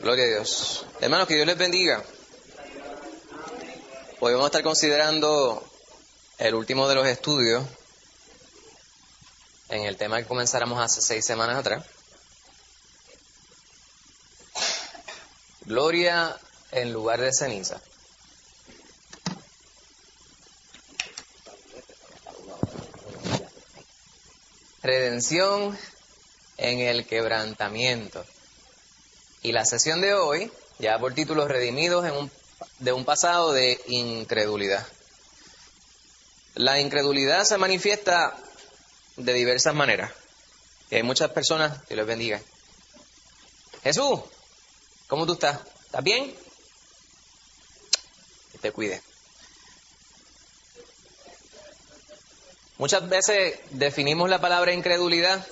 Gloria a Dios. Hermanos, que Dios les bendiga. Hoy vamos a estar considerando el último de los estudios en el tema que comenzáramos hace 6 semanas atrás. Gloria en lugar de ceniza. Redención en el quebrantamiento. Y la sesión de hoy, ya por título Redimidos de un pasado de incredulidad. La incredulidad se manifiesta de diversas maneras. Y hay muchas personas, que Dios les bendiga. Jesús, ¿cómo tú estás? ¿Estás bien? Que te cuide. Muchas veces definimos la palabra incredulidad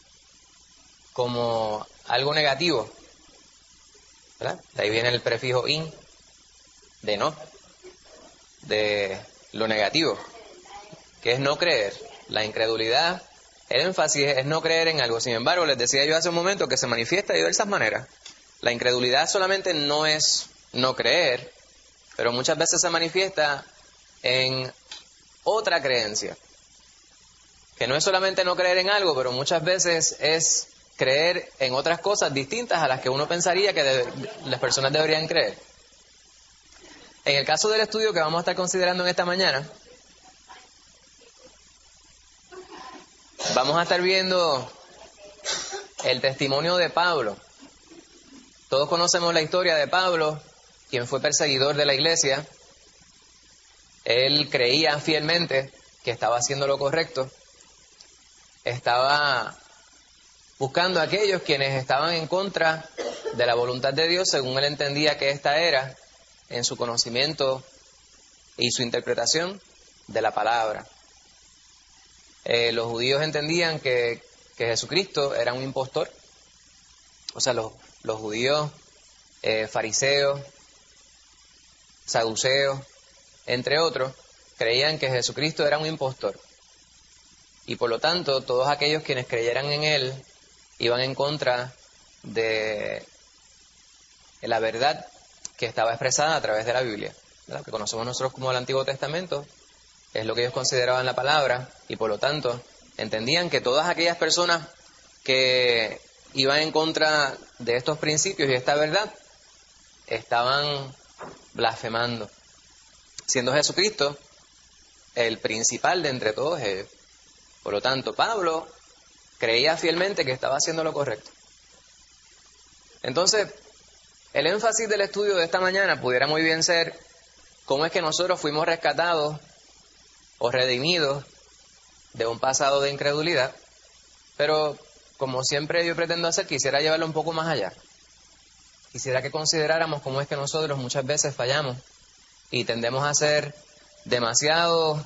como algo negativo, ¿verdad? De ahí viene el prefijo in, de no, de lo negativo, que es no creer. La incredulidad, el énfasis es no creer en algo. Sin embargo, les decía yo hace un momento que se manifiesta de diversas maneras. La incredulidad solamente no es no creer, pero muchas veces se manifiesta en otra creencia, que no es solamente no creer en algo, pero muchas veces es creer en otras cosas distintas a las que uno pensaría que las personas deberían creer. En el caso del estudio que vamos a estar considerando en esta mañana, vamos a estar viendo el testimonio de Pablo. Todos conocemos la historia de Pablo, quien fue perseguidor de la iglesia. Él creía fielmente que estaba haciendo lo correcto. Estaba buscando a aquellos quienes estaban en contra de la voluntad de Dios, según él entendía que esta era, en su conocimiento y su interpretación de la palabra. Los judíos entendían que Jesucristo era un impostor. O sea, los judíos, fariseos, saduceos, entre otros, creían que Jesucristo era un impostor. Y por lo tanto, todos aquellos quienes creyeran en él iban en contra de la verdad que estaba expresada a través de la Biblia, ¿verdad? Que conocemos nosotros como el Antiguo Testamento, es lo que ellos consideraban la palabra, y por lo tanto entendían que todas aquellas personas que iban en contra de estos principios y esta verdad estaban blasfemando, siendo Jesucristo el principal de entre todos ellos. Por lo tanto, Pablo creía fielmente que estaba haciendo lo correcto. Entonces, el énfasis del estudio de esta mañana pudiera muy bien ser cómo es que nosotros fuimos rescatados o redimidos de un pasado de incredulidad, pero como siempre yo pretendo hacer, quisiera llevarlo un poco más allá. Quisiera que consideráramos cómo es que nosotros muchas veces fallamos y tendemos a ser demasiado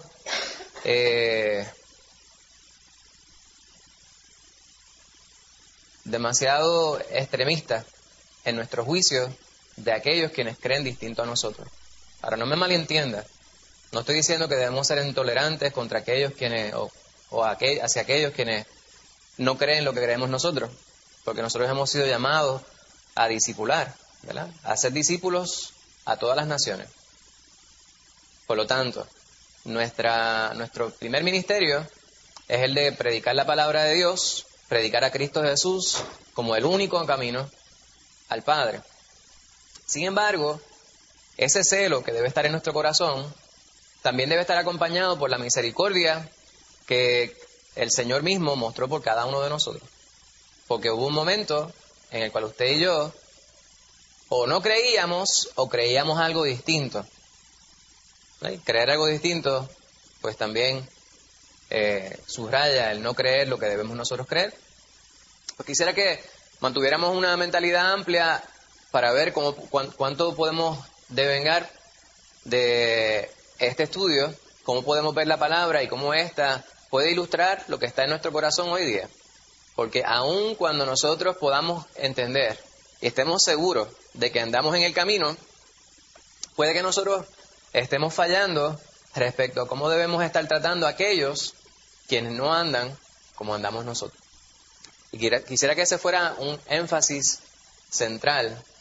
extremistas en nuestros juicios de aquellos quienes creen distinto a nosotros. Ahora, no me malentienda, no estoy diciendo que debemos ser intolerantes contra aquellos quienes hacia aquellos quienes no creen lo que creemos nosotros, porque nosotros hemos sido llamados a discipular, ¿verdad? A ser discípulos a todas las naciones. Por lo tanto, nuestro primer ministerio es el de predicar la palabra de Dios, predicar a Cristo Jesús como el único camino al Padre. Sin embargo, ese celo que debe estar en nuestro corazón también debe estar acompañado por la misericordia que el Señor mismo mostró por cada uno de nosotros. Porque hubo un momento en el cual usted y yo o no creíamos o creíamos algo distinto. ¿Sí? Creer algo distinto, pues también subraya el no creer lo que debemos nosotros creer. Pues quisiera que mantuviéramos una mentalidad amplia para ver cuánto podemos devengar de este estudio, cómo podemos ver la palabra y cómo ésta puede ilustrar lo que está en nuestro corazón hoy día. Porque aun cuando nosotros podamos entender y estemos seguros de que andamos en el camino, puede que nosotros estemos fallando respecto a cómo debemos estar tratando a aquellos quienes no andan como andamos nosotros. Y quisiera que ese fuera un énfasis central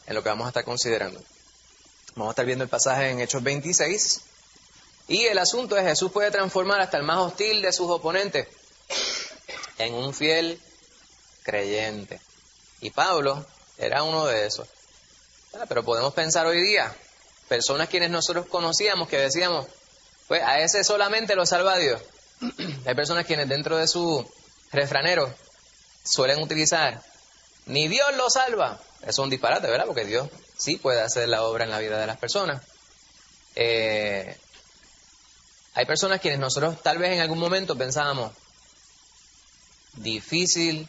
en lo que vamos a estar considerando. Vamos a estar viendo el pasaje en Hechos 26. Y el asunto es: Jesús puede transformar hasta el más hostil de sus oponentes en un fiel creyente. Y Pablo era uno de esos. Pero podemos pensar hoy día, personas quienes nosotros conocíamos que decíamos, pues a ese solamente lo salva Dios. Hay personas quienes dentro de su refranero suelen utilizar, ni Dios lo salva. Eso es un disparate, ¿verdad? Porque Dios sí puede hacer la obra en la vida de las personas. Hay personas quienes nosotros tal vez en algún momento pensábamos, difícil.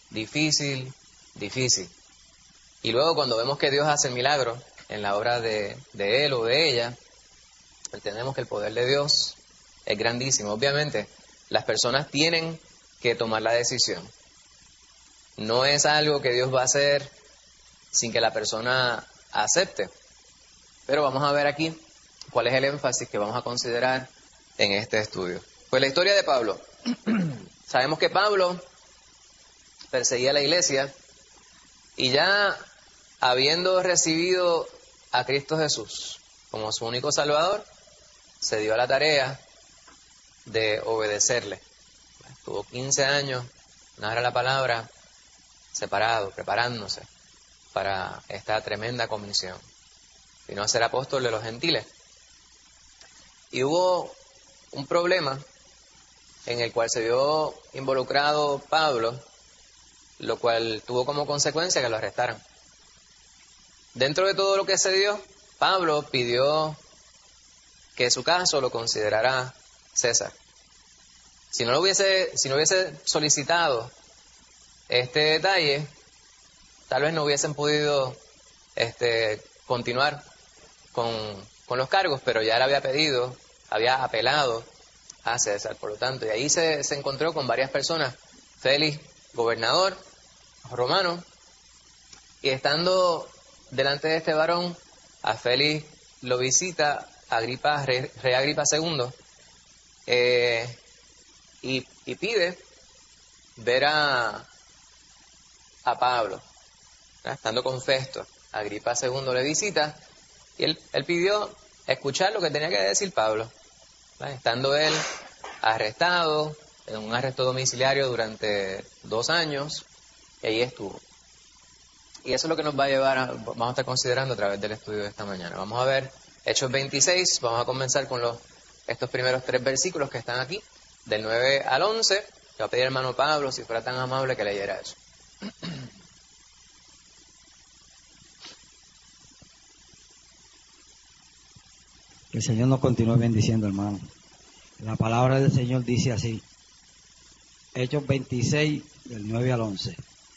Y luego cuando vemos que Dios hace el milagro en la obra de él o de ella, entendemos que el poder de Dios es grandísimo. Obviamente, las personas tienen que tomar la decisión. No es algo que Dios va a hacer sin que la persona acepte. Pero vamos a ver aquí cuál es el énfasis que vamos a considerar en este estudio. Pues la historia de Pablo. Sabemos que Pablo perseguía a la iglesia y ya habiendo recibido a Cristo Jesús como su único Salvador, se dio a la tarea de obedecerle. Estuvo 15 años, narra la palabra, separado, preparándose para esta tremenda comisión. Vino a ser apóstol de los gentiles. Y hubo un problema en el cual se vio involucrado Pablo, lo cual tuvo como consecuencia que lo arrestaran. Dentro de todo lo que se dio, Pablo pidió que su caso lo considerara César. Si no hubiese solicitado este detalle, tal vez no hubiesen podido continuar con los cargos, pero ya él había pedido, había apelado a César, por lo tanto, y ahí se encontró con varias personas. Félix, gobernador romano, y estando delante de este varón, a Félix lo visita Agripa, rey Agripa II, y pide ver a Pablo, ¿verdad? Estando con Festo, Agripa II le visita, y él pidió escuchar lo que tenía que decir Pablo, ¿verdad? Estando él arrestado, en un arresto domiciliario durante 2 años, y ahí estuvo. Y eso es lo que nos va a llevar, vamos a estar considerando a través del estudio de esta mañana. Vamos a ver Hechos 26, vamos a comenzar con estos primeros 3 versículos que están aquí, del 9 al 11. Le voy a pedir al hermano Pablo, si fuera tan amable, que leyera eso. Que el Señor nos continúe bendiciendo, hermano. La palabra del Señor dice así, Hechos 26, del 9 al 11.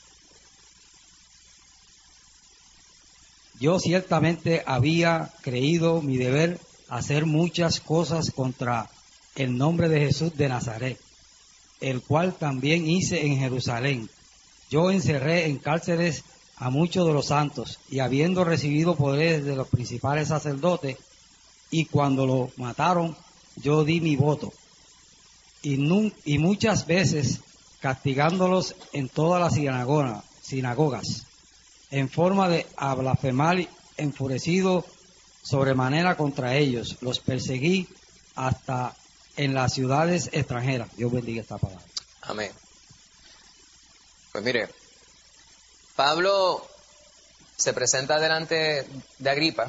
Yo ciertamente había creído mi deber hacer muchas cosas contra el nombre de Jesús de Nazaret, el cual también hice en Jerusalén. Yo encerré en cárceles a muchos de los santos, y habiendo recibido poderes de los principales sacerdotes, y cuando lo mataron, yo di mi voto. Y muchas veces castigándolos en todas las sinagogas, en forma de blasfemar, enfurecido sobremanera contra ellos, los perseguí hasta en las ciudades extranjeras. Dios bendiga esta palabra. Amén. Pues mire, Pablo se presenta delante de Agripa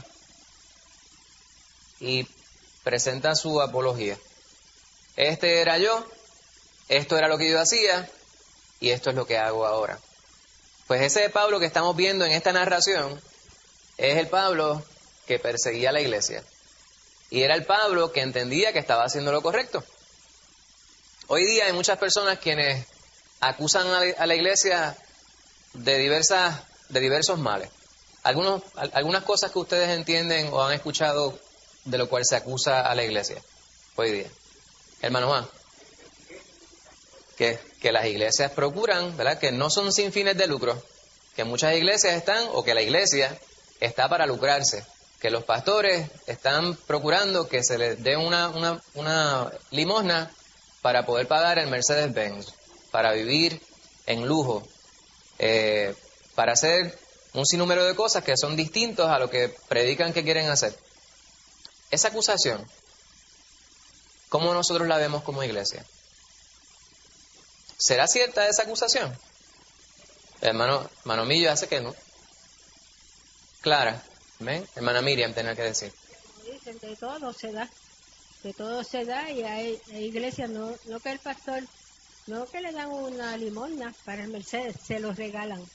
y presenta su apología. Este era yo, esto era lo que yo hacía y esto es lo que hago ahora. Pues ese Pablo que estamos viendo en esta narración es el Pablo que perseguía a la iglesia. Y era el Pablo que entendía que estaba haciendo lo correcto. Hoy día hay muchas personas quienes acusan a la iglesia de diversos males. Algunas cosas que ustedes entienden o han escuchado de lo cual se acusa a la iglesia hoy día. Hermano Juan, que las iglesias procuran, ¿verdad?, que no son sin fines de lucro, que muchas iglesias están, o que la iglesia está para lucrarse, que los pastores están procurando que se les dé una limosna para poder pagar el Mercedes-Benz, para vivir en lujo, para hacer un sinnúmero de cosas que son distintos a lo que predican que quieren hacer. Esa acusación, ¿cómo nosotros la vemos como iglesia? ¿Será cierta esa acusación? Hermano Millo hace que no. Clara, ¿ven? Hermana Miriam, tenía que decir. Dicen, de todo se da y hay iglesias, no que el pastor, no que le dan una limosna para el Mercedes, se los regalan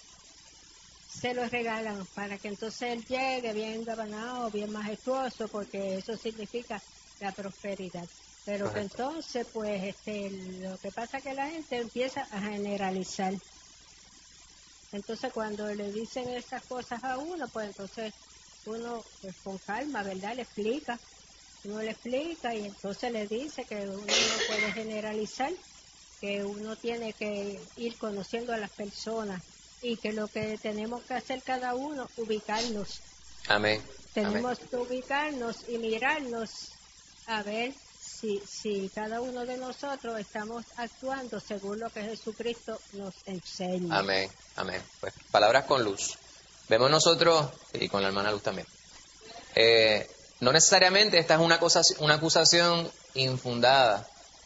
para que entonces él llegue bien gobernado, bien majestuoso, porque eso significa la prosperidad. Pero que entonces, pues, lo que pasa es que la gente empieza a generalizar. Entonces, cuando le dicen esas cosas a uno, pues entonces uno, pues con calma, ¿verdad? Uno le explica y entonces le dice que uno no puede generalizar, que uno tiene que ir conociendo a las personas y que lo que tenemos que hacer cada uno, ubicarnos. Amén. Tenemos que ubicarnos y mirarnos a ver si cada uno de nosotros estamos actuando según lo que Jesucristo nos enseña. Amén, amén. Pues palabras con luz. Vemos nosotros, y con la hermana Luz también, no necesariamente esta es una acusación infundada.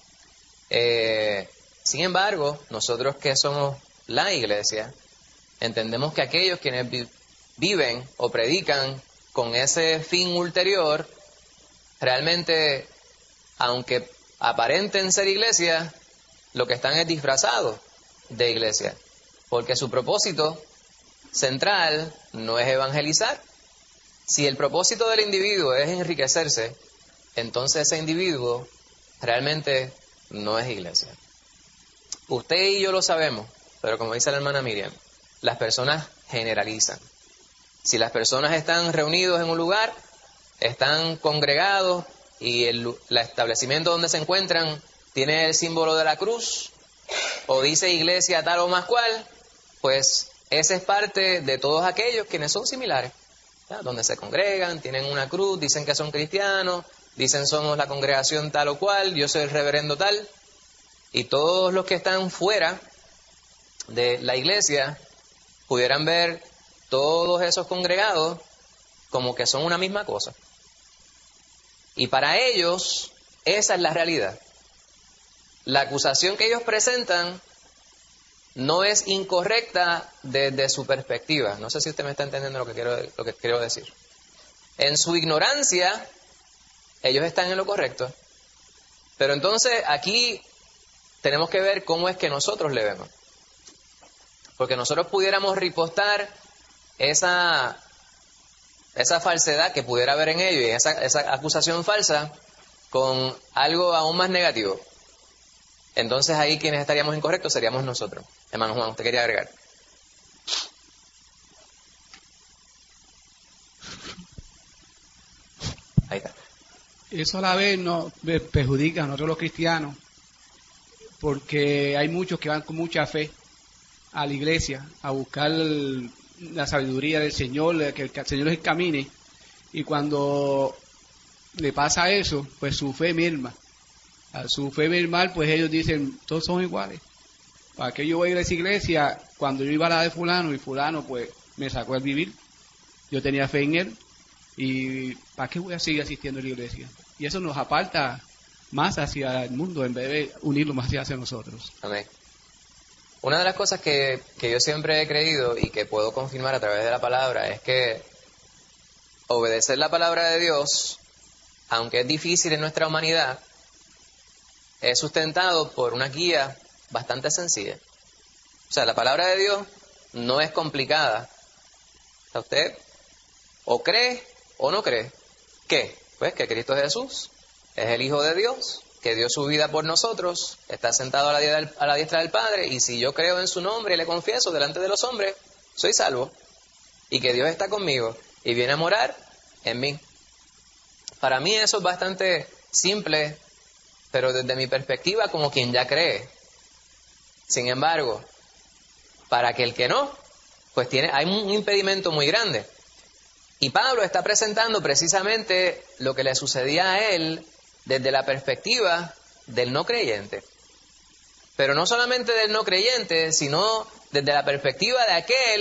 Sin embargo, nosotros que somos la iglesia, entendemos que aquellos quienes viven o predican con ese fin ulterior, realmente, aunque aparenten ser iglesia, lo que están es disfrazados de iglesia, porque su propósito central no es evangelizar. Si el propósito del individuo es enriquecerse, entonces ese individuo realmente no es iglesia. Usted y yo lo sabemos, pero como dice la hermana Miriam, las personas generalizan. Si las personas están reunidos en un lugar, están congregados y el establecimiento donde se encuentran tiene el símbolo de la cruz o dice iglesia tal o más cual, pues esa es parte de todos aquellos quienes son similares, ¿ya? Donde se congregan, tienen una cruz, dicen que son cristianos, dicen somos la congregación tal o cual, yo soy el reverendo tal, y todos los que están fuera de la iglesia pudieran ver todos esos congregados como que son una misma cosa. Y para ellos, esa es la realidad. La acusación que ellos presentan no es incorrecta desde su perspectiva. No sé si usted me está entendiendo lo que quiero decir. En su ignorancia, ellos están en lo correcto. Pero entonces aquí tenemos que ver cómo es que nosotros le vemos. Porque nosotros pudiéramos ripostar esa falsedad que pudiera haber en ellos y esa acusación falsa con algo aún más negativo. Entonces ahí quienes estaríamos incorrectos seríamos nosotros. Hermano Juan, ¿usted quería agregar? Ahí está. Eso a la vez nos perjudica a nosotros los cristianos, porque hay muchos que van con mucha fe a la iglesia a buscar la sabiduría del Señor, que el Señor les encamine, y cuando le pasa eso, pues su fe merma. A su fe mermar, pues ellos dicen, todos son iguales. ¿Para qué yo voy a ir a esa iglesia cuando yo iba a la de fulano y fulano pues me sacó el vivir? Yo tenía fe en él, y ¿para qué voy a seguir asistiendo a la iglesia? Y eso nos aparta más hacia el mundo en vez de unirlo más hacia nosotros. Amén. Una de las cosas que yo siempre he creído y que puedo confirmar a través de la palabra es que obedecer la palabra de Dios, aunque es difícil en nuestra humanidad, es sustentado por una guía bastante sencilla. O sea, la palabra de Dios no es complicada. O sea, usted o cree o no cree. ¿Qué? Pues que Cristo Jesús es el Hijo de Dios, que dio su vida por nosotros, está sentado a la diestra del Padre, y si yo creo en su nombre y le confieso delante de los hombres, soy salvo, y que Dios está conmigo y viene a morar en mí. Para mí eso es bastante simple, pero desde mi perspectiva como quien ya cree. Sin embargo, para aquel que no, pues hay un impedimento muy grande. Y Pablo está presentando precisamente lo que le sucedía a él desde la perspectiva del no creyente. Pero no solamente del no creyente, sino desde la perspectiva de aquel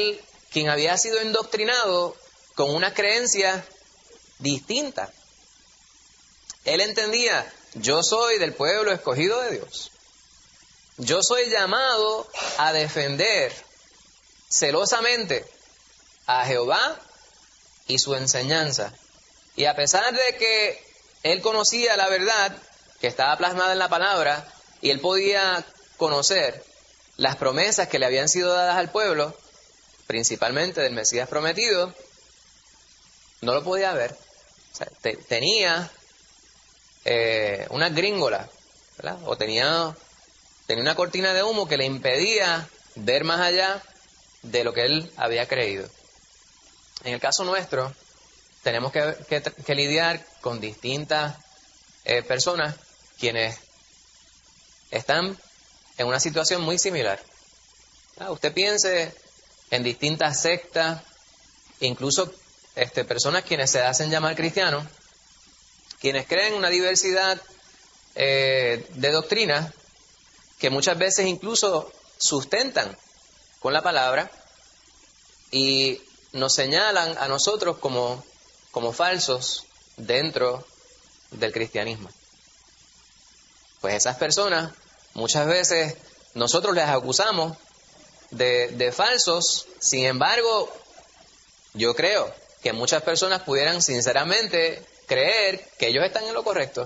quien había sido indoctrinado con una creencia distinta. Él entendía, yo soy del pueblo escogido de Dios. Yo soy llamado a defender celosamente a Jehová y su enseñanza. Y a pesar de que él conocía la verdad que estaba plasmada en la palabra y él podía conocer las promesas que le habían sido dadas al pueblo, principalmente del Mesías prometido, no lo podía ver. O sea, tenía una gringola, ¿verdad? O tenía una cortina de humo que le impedía ver más allá de lo que él había creído. En el caso nuestro, tenemos que lidiar con distintas personas quienes están en una situación muy similar. Usted piense en distintas sectas, incluso personas quienes se hacen llamar cristianos, quienes creen una diversidad de doctrinas que muchas veces incluso sustentan con la palabra y nos señalan a nosotros como falsos dentro del cristianismo. Pues esas personas, muchas veces nosotros les acusamos de falsos. Sin embargo, yo creo que muchas personas pudieran sinceramente creer que ellos están en lo correcto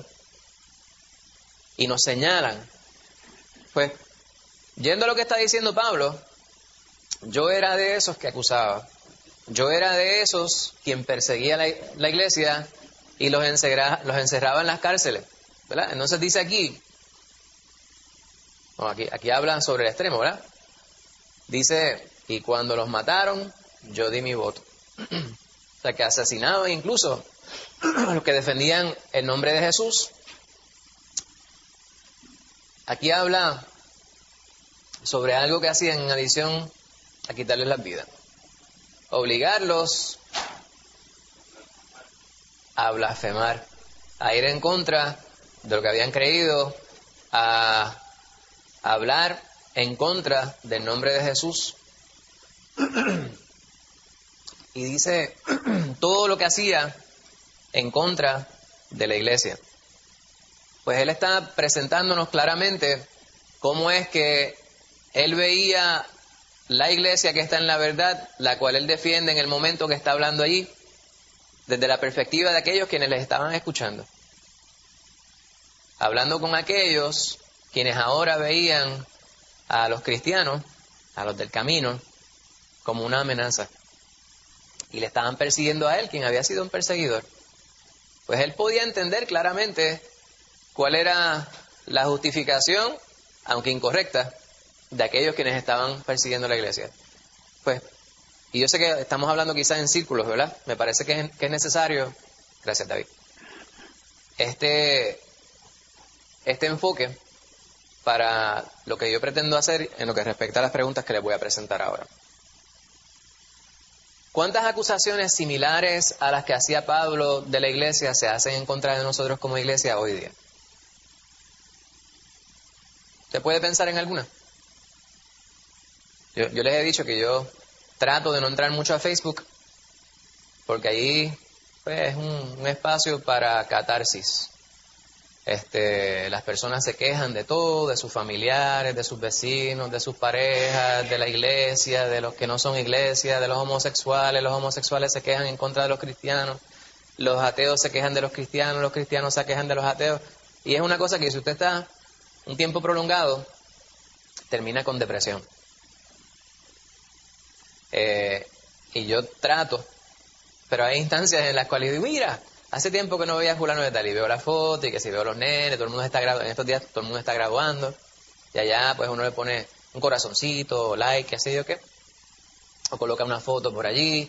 y nos señalan. Pues, yendo a lo que está diciendo Pablo, yo era de esos que acusaba. Yo era de esos quien perseguía la iglesia y los encerraba en las cárceles, ¿verdad? Entonces dice aquí habla sobre el extremo, ¿verdad? Dice, y cuando los mataron, yo di mi voto. O sea, que asesinaban incluso a los que defendían el nombre de Jesús. Aquí habla sobre algo que hacían en adición a quitarles las vidas. Obligarlos a blasfemar, a ir en contra de lo que habían creído, a hablar en contra del nombre de Jesús. Y dice todo lo que hacía en contra de la iglesia. Pues él está presentándonos claramente cómo es que él veía la iglesia que está en la verdad, la cual él defiende en el momento que está hablando allí, desde la perspectiva de aquellos quienes les estaban escuchando. Hablando con aquellos quienes ahora veían a los cristianos, a los del camino, como una amenaza. Y le estaban persiguiendo a él, quien había sido un perseguidor. Pues él podía entender claramente cuál era la justificación, aunque incorrecta, de aquellos quienes estaban persiguiendo la iglesia. Pues, y yo sé que estamos hablando quizás en círculos, ¿verdad? Me parece que es necesario, gracias David, este enfoque para lo que yo pretendo hacer en lo que respecta a las preguntas que les voy a presentar ahora. ¿Cuántas acusaciones similares a las que hacía Pablo de la iglesia se hacen en contra de nosotros como iglesia hoy día? ¿Usted puede pensar en alguna? Yo les he dicho que yo trato de no entrar mucho a Facebook porque ahí pues, es un espacio para catarsis. Las personas se quejan de todo, de sus familiares, de sus vecinos, de sus parejas, de la iglesia, de los que no son iglesia, de los homosexuales se quejan en contra de los cristianos, los ateos se quejan de los cristianos se quejan de los ateos, y es una cosa que si usted está un tiempo prolongado, termina con depresión. Y yo trato, pero hay instancias en las cuales digo, mira, hace tiempo que no veía a fulano de tal, y veo la foto, y que si veo los nenes, todo el mundo está en estos días todo el mundo está graduando, y allá pues uno le pone un corazoncito, o like, qué sé yo qué, o coloca una foto por allí,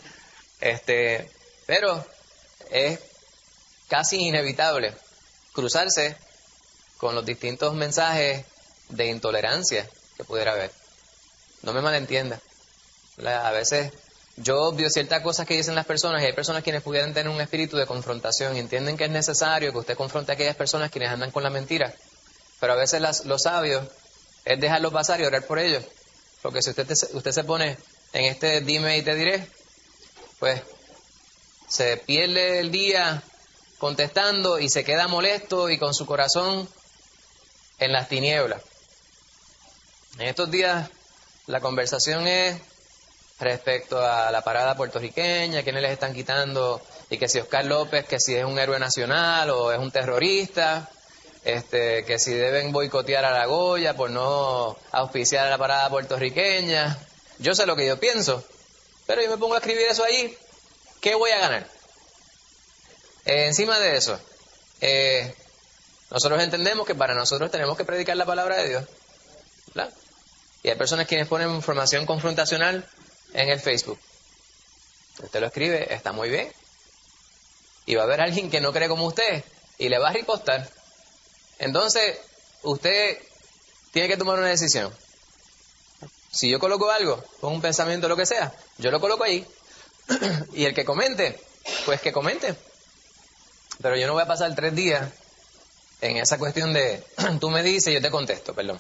pero es casi inevitable cruzarse con los distintos mensajes de intolerancia que pudiera haber. No me malentienda. A veces yo obvio ciertas cosas que dicen las personas y hay personas quienes pudieran tener un espíritu de confrontación y entienden que es necesario que usted confronte a aquellas personas quienes andan con la mentira. Pero a veces lo sabio es dejarlo pasar y orar por ellos. Porque si usted se pone en este dime y te diré, pues se pierde el día contestando y se queda molesto y con su corazón en las tinieblas. En estos días la conversación es respecto a la parada puertorriqueña, quiénes les están quitando, y que si Oscar López, que si es un héroe nacional o es un terrorista, que si deben boicotear a la Goya por no auspiciar a la parada puertorriqueña. Yo sé lo que yo pienso, pero yo me pongo a escribir eso allí, ¿qué voy a ganar? Encima de eso, nosotros entendemos que para nosotros tenemos que predicar la palabra de Dios, ¿verdad? Y hay personas quienes ponen información confrontacional en el Facebook. Usted lo escribe, está muy bien. Y va a haber alguien que no cree como usted y le va a ripostar. Entonces, usted tiene que tomar una decisión. Si yo coloco algo, con un pensamiento, lo que sea, yo lo coloco ahí. Y el que comente, pues que comente. Pero yo no voy a pasar 3 días en esa cuestión de tú me dices y yo te contesto, perdón.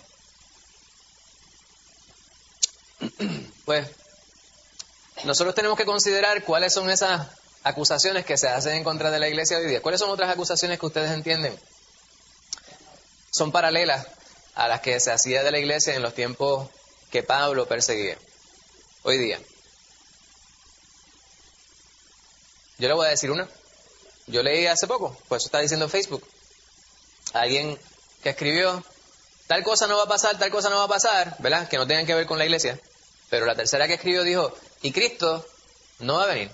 Pues nosotros tenemos que considerar cuáles son esas acusaciones que se hacen en contra de la iglesia hoy día. ¿Cuáles son otras acusaciones que ustedes entienden? Son paralelas a las que se hacía de la iglesia en los tiempos que Pablo perseguía. Hoy día. Yo le voy a decir una. Yo leí hace poco, pues eso está diciendo Facebook. Alguien que escribió, tal cosa no va a pasar, ¿verdad? Que no tengan que ver con la iglesia. Pero la tercera que escribió dijo, y Cristo no va a venir.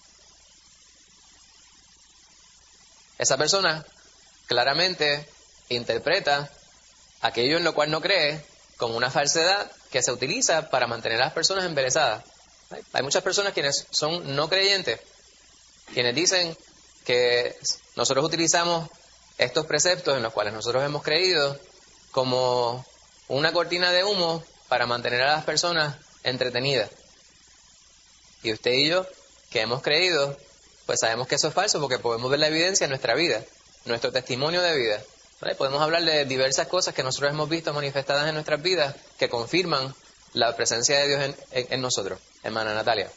Esa persona claramente interpreta aquello en lo cual no cree como una falsedad que se utiliza para mantener a las personas embelesadas. Hay muchas personas quienes son no creyentes, quienes dicen que nosotros utilizamos estos preceptos en los cuales nosotros hemos creído como una cortina de humo para mantener a las personas entretenidas. Y usted y yo, que hemos creído, pues sabemos que eso es falso porque podemos ver la evidencia en nuestra vida, nuestro testimonio de vida. ¿Vale? Podemos hablar de diversas cosas que nosotros hemos visto manifestadas en nuestras vidas que confirman la presencia de Dios en nosotros. Hermana Natalia.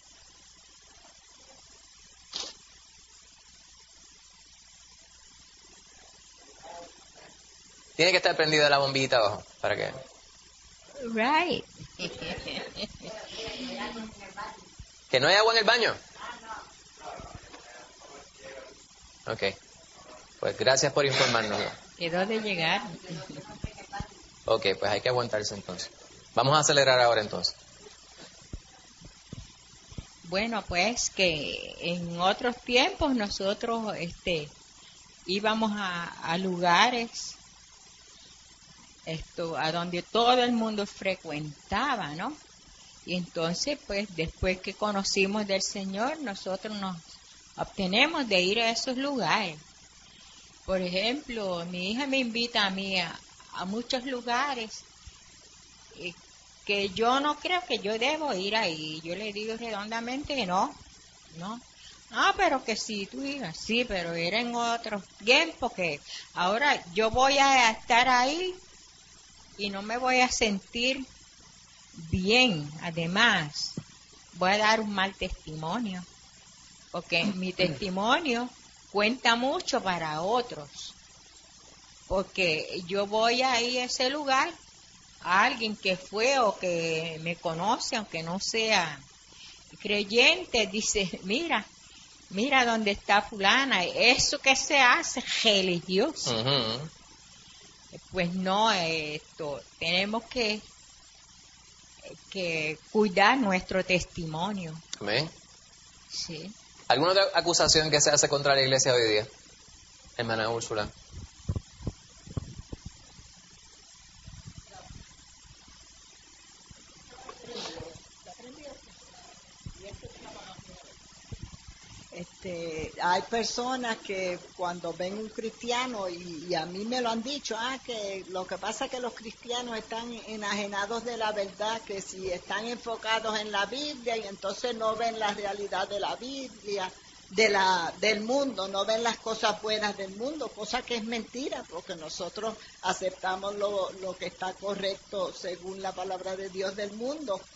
Tiene que estar prendida la bombillita abajo para que... Right. ¿Que no hay agua en el baño? Ok. Pues gracias por informarnos. Quedó de llegar. Ok, pues hay que aguantarse entonces. Vamos a acelerar ahora entonces. Bueno, pues que en otros tiempos nosotros íbamos a lugares a donde todo el mundo frecuentaba, ¿no? Y entonces, pues, después que conocimos del Señor, nosotros nos obtenemos de ir a esos lugares. Por ejemplo, mi hija me invita a mí a muchos lugares que yo no creo que yo debo ir ahí. Yo le digo redondamente que no. Ah, pero que sí, tú digas, sí, pero era en otros tiempos que ahora yo voy a estar ahí y no me voy a sentir bien. Además, voy a dar un mal testimonio, porque mi testimonio cuenta mucho para otros, porque yo voy ahí a ese lugar, a alguien que fue o que me conoce, aunque no sea creyente, dice, mira dónde está fulana, eso que se hace religioso. Uh-huh. Pues no, tenemos que cuidar nuestro testimonio. Amén. Sí. ¿Alguna otra acusación que se hace contra la iglesia hoy día? Hermana Úrsula. Hay personas que cuando ven un cristiano, y a mí me lo han dicho, que lo que pasa es que los cristianos están enajenados de la verdad, que si están enfocados en la Biblia y entonces no ven la realidad de la Biblia, del mundo, no ven las cosas buenas del mundo, cosa que es mentira, porque nosotros aceptamos lo que está correcto según la palabra de Dios del mundo.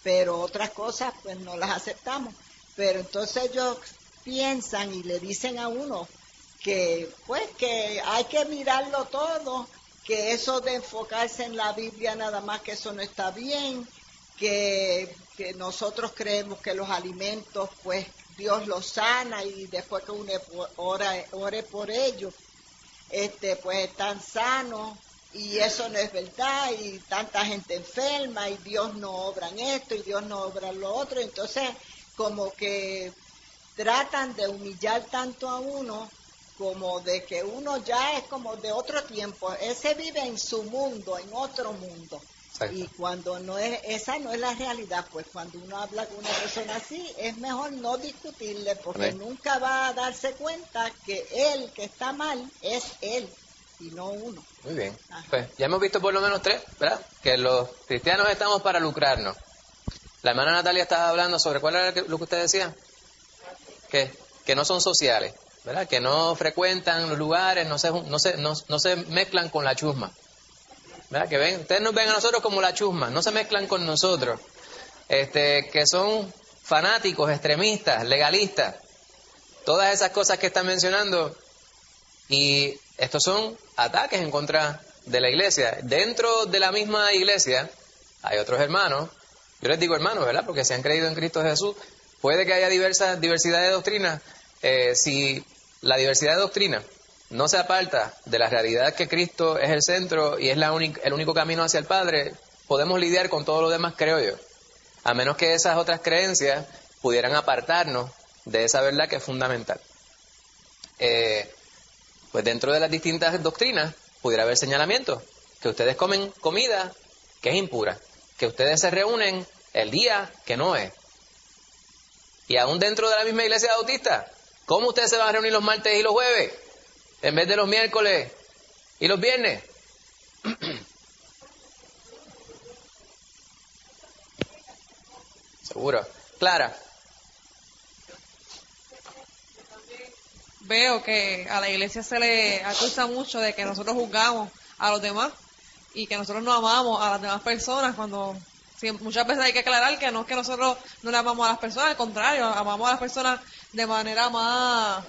pero otras cosas pues no las aceptamos. Pero entonces ellos piensan y le dicen a uno que pues que hay que mirarlo todo, que eso de enfocarse en la Biblia nada más, que eso no está bien, que nosotros creemos que los alimentos pues Dios los sana y después que uno ore por ellos, pues están sanos, y eso no es verdad, y tanta gente enferma, y Dios no obra en esto, y Dios no obra en lo otro. Entonces como que tratan de humillar tanto a uno, como de que uno ya es como de otro tiempo, ese vive en su mundo, en otro mundo. Exacto. Y cuando no es, esa no es la realidad, pues cuando uno habla con una persona así, es mejor no discutirle, porque Amén. Nunca va a darse cuenta que él que está mal es él y no uno. Muy bien. Pues ya hemos visto por lo menos 3, ¿verdad? Que los cristianos estamos para lucrarnos. La hermana Natalia estaba hablando sobre cuál era lo que usted decía, que no son sociales, ¿verdad? Que no frecuentan los lugares, no se mezclan con la chusma, ¿verdad? Que ustedes nos ven a nosotros como la chusma, no se mezclan con nosotros, que son fanáticos, extremistas, legalistas, todas esas cosas que están mencionando, y estos son ataques en contra de la iglesia. Dentro de la misma iglesia hay otros hermanos, yo les digo hermanos, ¿verdad? Porque se han creído en Cristo Jesús. Puede que haya diversidad de doctrina. Si la diversidad de doctrina no se aparta de la realidad que Cristo es el centro y es el único camino hacia el Padre, podemos lidiar con todo lo demás, creo yo. A menos que esas otras creencias pudieran apartarnos de esa verdad que es fundamental. Pues dentro de las distintas doctrinas pudiera haber señalamientos. Que ustedes comen comida que es impura. Que ustedes se reúnen el día que no es. Y aún dentro de la misma iglesia bautista, ¿cómo ustedes se van a reunir los martes y los jueves en vez de los miércoles y los viernes? Seguro. Clara. Veo que a la iglesia se le acusa mucho de que nosotros juzgamos a los demás y que nosotros no amamos a las demás personas, cuando muchas veces hay que aclarar que no es que nosotros no le amamos a las personas, al contrario, amamos a las personas de manera más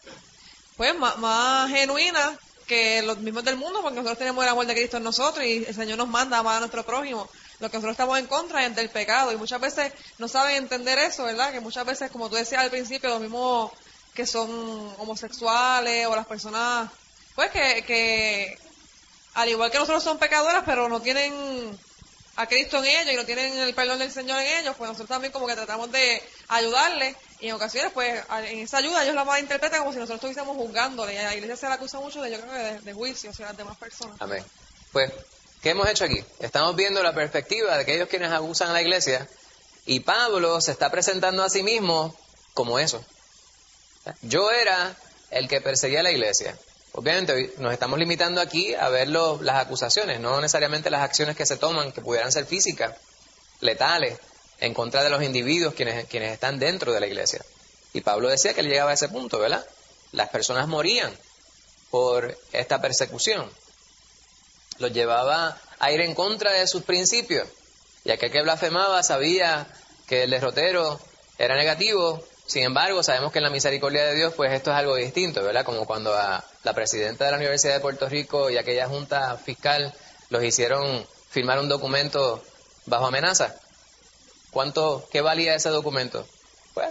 genuina que los mismos del mundo, porque nosotros tenemos el amor de Cristo en nosotros y el Señor nos manda a amar a nuestro prójimo. Lo que nosotros estamos en contra es del pecado, y muchas veces no saben entender eso, ¿verdad? Que muchas veces, como tú decías al principio, los mismos que son homosexuales o las personas, pues que al igual que nosotros son pecadoras, pero no tienen a Cristo en ellos y no tienen el perdón del Señor en ellos, pues nosotros también como que tratamos de ayudarles, y en ocasiones pues en esa ayuda ellos la malinterpretan como si nosotros estuviésemos juzgándole, y a la iglesia se le acusa mucho de, yo creo que de juicio hacia las demás personas. Amén. Pues, ¿qué hemos hecho aquí? Estamos viendo la perspectiva de aquellos quienes abusan a la iglesia, y Pablo se está presentando a sí mismo como eso. Yo era el que perseguía a la iglesia. Obviamente nos estamos limitando aquí a ver las acusaciones, no necesariamente las acciones que se toman, que pudieran ser físicas, letales, en contra de los individuos quienes están dentro de la iglesia. Y Pablo decía que él llegaba a ese punto, ¿verdad? Las personas morían por esta persecución. Los llevaba a ir en contra de sus principios. Y aquel que blasfemaba sabía que el derrotero era negativo. Sin embargo, sabemos que en la misericordia de Dios, pues esto es algo distinto, ¿verdad? Como cuando a la presidenta de la Universidad de Puerto Rico y aquella junta fiscal los hicieron firmar un documento bajo amenaza. ¿Qué valía ese documento? Pues,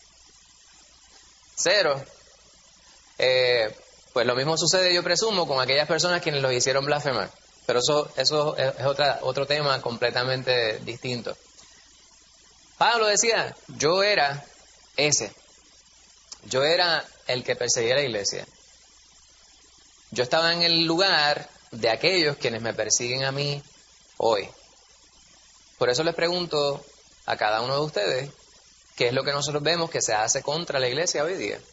0. Pues lo mismo sucede, yo presumo, con aquellas personas quienes los hicieron blasfemar. Pero eso es otro tema completamente distinto. Pablo decía, yo era el que perseguía a la iglesia. Yo estaba en el lugar de aquellos quienes me persiguen a mí hoy. Por eso les pregunto a cada uno de ustedes, ¿qué es lo que nosotros vemos que se hace contra la iglesia hoy día?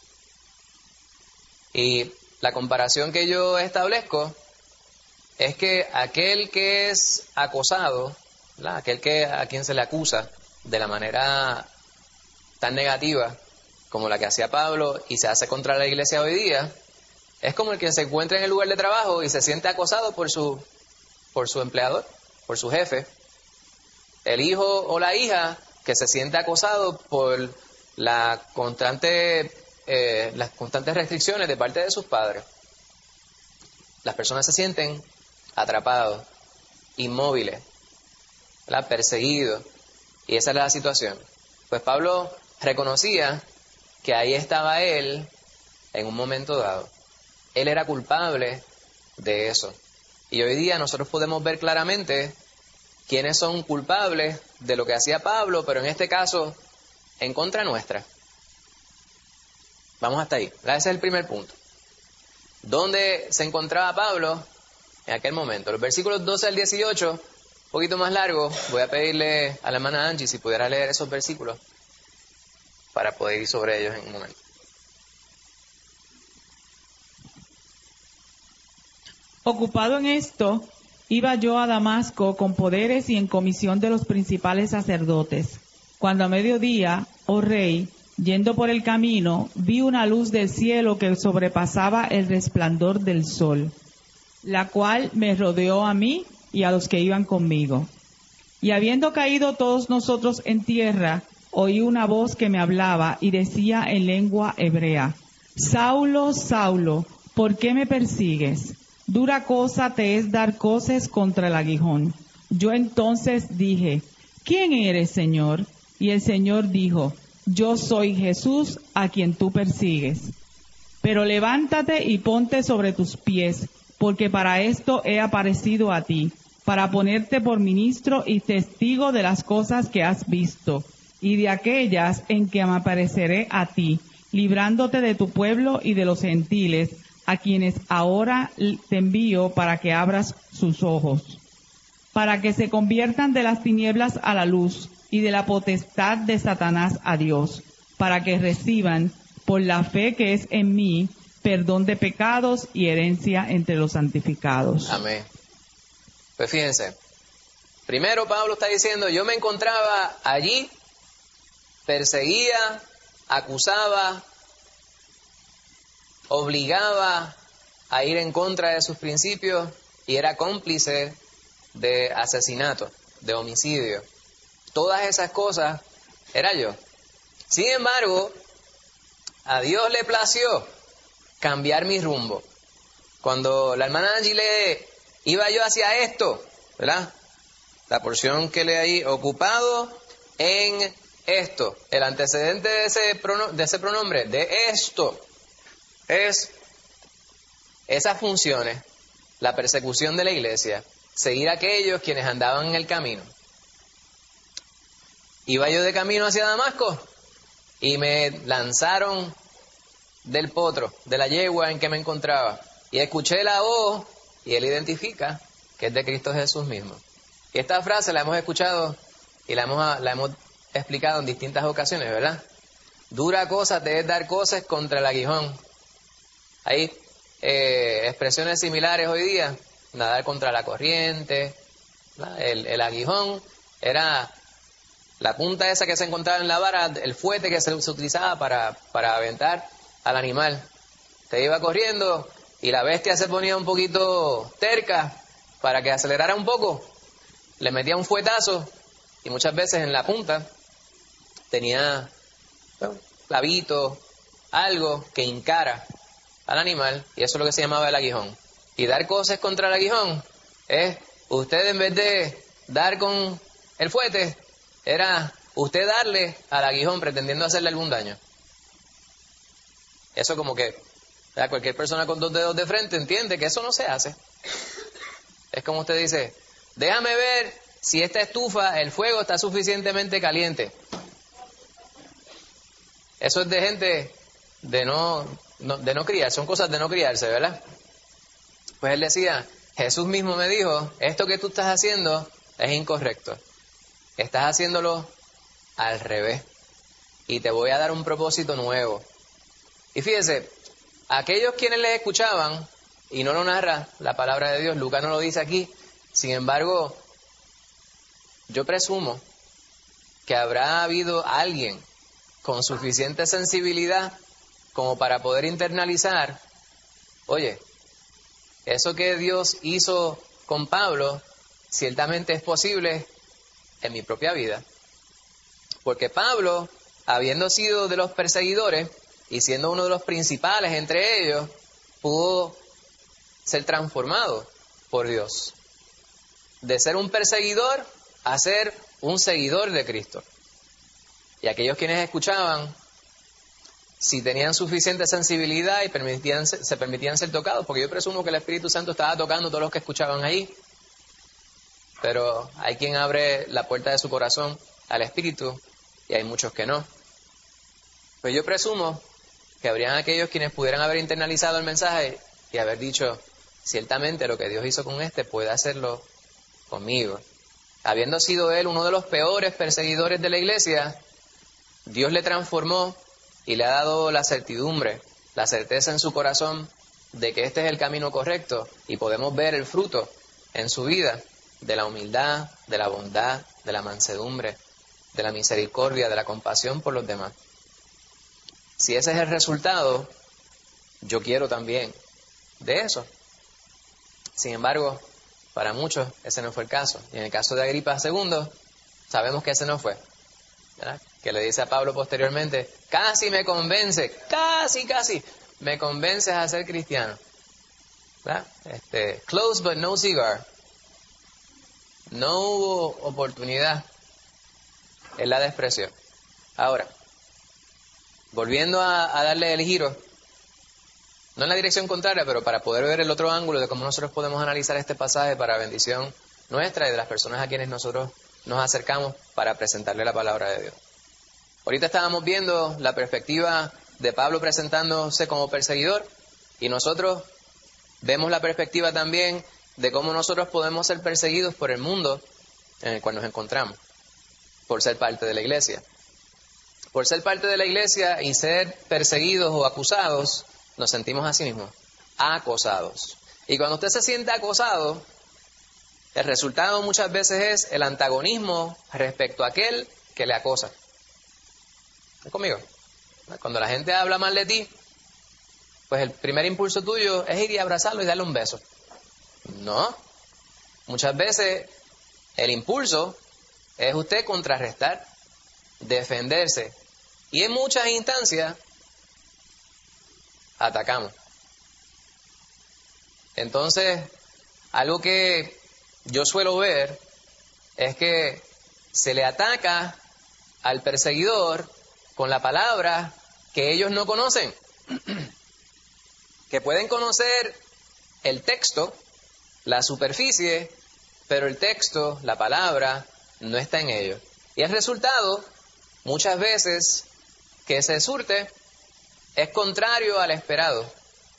Y la comparación que yo establezco es que aquel que es acosado, ¿verdad? Aquel a quien se le acusa de la manera tan negativa como la que hacía Pablo y se hace contra la iglesia hoy día, es como el que se encuentra en el lugar de trabajo y se siente acosado por su empleador, por su jefe. el hijo o la hija que se siente acosado por las constantes restricciones de parte de sus padres. Las personas se sienten atrapados, inmóviles, ¿verdad? Perseguidos, y esa era la situación. Pues Pablo reconocía que ahí estaba él en un momento dado. Él era culpable de eso. Y hoy día nosotros podemos ver claramente quiénes son culpables de lo que hacía Pablo, pero en este caso en contra nuestra. Vamos hasta ahí. Ese es el primer punto. ¿Dónde se encontraba Pablo en aquel momento? Los versículos 12 al 18, un poquito más largo. Voy a pedirle a la hermana Angie si pudiera leer esos versículos para poder ir sobre ellos en un momento. Ocupado en esto, iba yo a Damasco con poderes y en comisión de los principales sacerdotes. Cuando a mediodía, oh rey, yendo por el camino, vi una luz del cielo que sobrepasaba el resplandor del sol, la cual me rodeó a mí y a los que iban conmigo. Y habiendo caído todos nosotros en tierra, oí una voz que me hablaba y decía en lengua hebrea: Saulo, Saulo, ¿por qué me persigues? Dura cosa te es dar coces contra el aguijón. Yo entonces dije: ¿Quién eres, Señor? Y el Señor dijo: Yo soy Jesús a quien tú persigues. Pero levántate y ponte sobre tus pies, porque para esto he aparecido a ti, para ponerte por ministro y testigo de las cosas que has visto, y de aquellas en que me apareceré a ti, librándote de tu pueblo y de los gentiles, a quienes ahora te envío para que abras sus ojos, para que se conviertan de las tinieblas a la luz y de la potestad de Satanás a Dios, para que reciban, por la fe que es en mí, perdón de pecados y herencia entre los santificados. Amén. Pues fíjense, primero Pablo está diciendo: yo me encontraba allí, perseguía, acusaba, obligaba a ir en contra de sus principios y era cómplice de asesinato, de homicidio. Todas esas cosas era yo. Sin embargo, a Dios le plació cambiar mi rumbo. Cuando la hermana Angie lee, iba yo hacia esto, ¿verdad? La porción que lee ahí, ocupado en esto. El antecedente de ese pronombre, de esto, es esas funciones, la persecución de la iglesia, seguir a aquellos quienes andaban en el camino. Iba yo de camino hacia Damasco y me lanzaron del potro, de la yegua en que me encontraba, y escuché la voz y él identifica que es de Cristo Jesús mismo. Y esta frase la hemos escuchado y la hemos explicado en distintas ocasiones, ¿verdad? Dura cosa te es dar cosas contra el aguijón. Hay expresiones similares hoy día: nadar contra la corriente. El aguijón era la punta esa que se encontraba en la vara, el fuete que se utilizaba para aventar al animal. Te iba corriendo y la bestia se ponía un poquito terca para que acelerara un poco. Le metía un fuetazo y muchas veces en la punta tenía clavito, algo que hincara al animal, y eso es lo que se llamaba el aguijón. Y dar cosas contra el aguijón es usted, en vez de dar con el fuete, era usted darle al aguijón pretendiendo hacerle algún daño. Eso como que, ¿verdad? Cualquier persona con dos dedos de frente entiende que eso no se hace. Es como usted dice: déjame ver si esta estufa, el fuego está suficientemente caliente. Eso es de gente de no criar, son cosas de no criarse, ¿verdad? Pues él decía: Jesús mismo me dijo, esto que tú estás haciendo es incorrecto. Estás haciéndolo al revés. Y te voy a dar un propósito nuevo. Y fíjese, aquellos quienes les escuchaban, y no lo narra la palabra de Dios, Lucas no lo dice aquí, sin embargo, yo presumo que habrá habido alguien con suficiente sensibilidad como para poder internalizar: oye, eso que Dios hizo con Pablo, ciertamente es posible en mi propia vida. Porque Pablo, habiendo sido de los perseguidores y siendo uno de los principales entre ellos, pudo ser transformado por Dios. De ser un perseguidor a ser un seguidor de Cristo. Y aquellos quienes escuchaban, si tenían suficiente sensibilidad y se permitían ser tocados, porque yo presumo que el Espíritu Santo estaba tocando a todos los que escuchaban allí, pero hay quien abre la puerta de su corazón al Espíritu y hay muchos que no. Pues yo presumo que habrían aquellos quienes pudieran haber internalizado el mensaje y haber dicho, ciertamente lo que Dios hizo con este puede hacerlo conmigo. Habiendo sido él uno de los peores perseguidores de la iglesia, Dios le transformó y le ha dado la certidumbre, la certeza en su corazón de que este es el camino correcto y podemos ver el fruto en su vida de la humildad, de la bondad, de la mansedumbre, de la misericordia, de la compasión por los demás. Si ese es el resultado, yo quiero también de eso. Sin embargo, para muchos ese no fue el caso. Y en el caso de Agripa II, sabemos que ese no fue. ¿Verdad? Que le dice a Pablo posteriormente, casi me convence, casi me convences a ser cristiano. ¿Verdad? Close but no cigar. No hubo oportunidad. Él la despreció. Ahora, volviendo a darle el giro, no en la dirección contraria, pero para poder ver el otro ángulo de cómo nosotros podemos analizar este pasaje para bendición nuestra y de las personas a quienes nosotros nos acercamos para presentarle la palabra de Dios. Ahorita estábamos viendo la perspectiva de Pablo presentándose como perseguidor y nosotros vemos la perspectiva también de cómo nosotros podemos ser perseguidos por el mundo en el cual nos encontramos, por ser parte de la iglesia. Por ser parte de la iglesia y ser perseguidos o acusados, nos sentimos así mismos, acosados. Y cuando usted se siente acosado, el resultado muchas veces es el antagonismo respecto a aquel que le acosa. ¿Estás conmigo? Cuando la gente habla mal de ti, pues el primer impulso tuyo es ir y abrazarlo y darle un beso. No. Muchas veces el impulso es usted contrarrestar, defenderse. Y en muchas instancias atacamos. Entonces, algo que yo suelo ver es que se le ataca al perseguidor con la palabra que ellos no conocen. Que pueden conocer el texto, la superficie, pero el texto, la palabra, no está en ellos. Y el resultado, muchas veces, que se surte es contrario al esperado.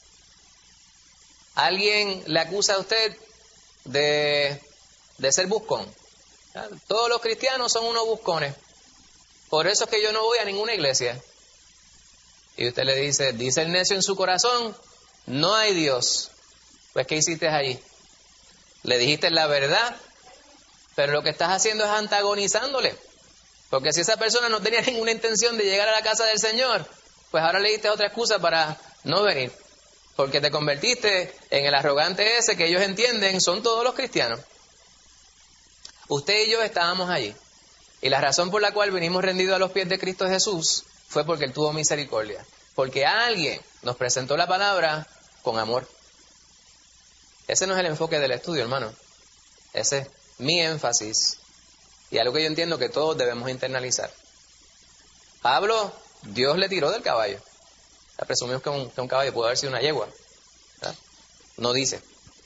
Alguien le acusa a usted de ser buscón. Todos los cristianos son unos buscones. Por eso es que yo no voy a ninguna iglesia. Y usted le dice, dice el necio en su corazón, no hay Dios. Pues ¿qué hiciste allí? Le dijiste la verdad, pero lo que estás haciendo es antagonizándole. Porque si esa persona no tenía ninguna intención de llegar a la casa del Señor, pues ahora le diste otra excusa para no venir. Porque te convertiste en el arrogante ese que ellos entienden son todos los cristianos. Usted y yo estábamos allí. Y la razón por la cual vinimos rendidos a los pies de Cristo Jesús fue porque Él tuvo misericordia. Porque alguien nos presentó la palabra con amor. Ese no es el enfoque del estudio, hermano. Ese es mi énfasis. Y algo que yo entiendo que todos debemos internalizar. Pablo, Dios le tiró del caballo. Presumimos que un caballo pudo haber sido una yegua. ¿Verdad? No dice.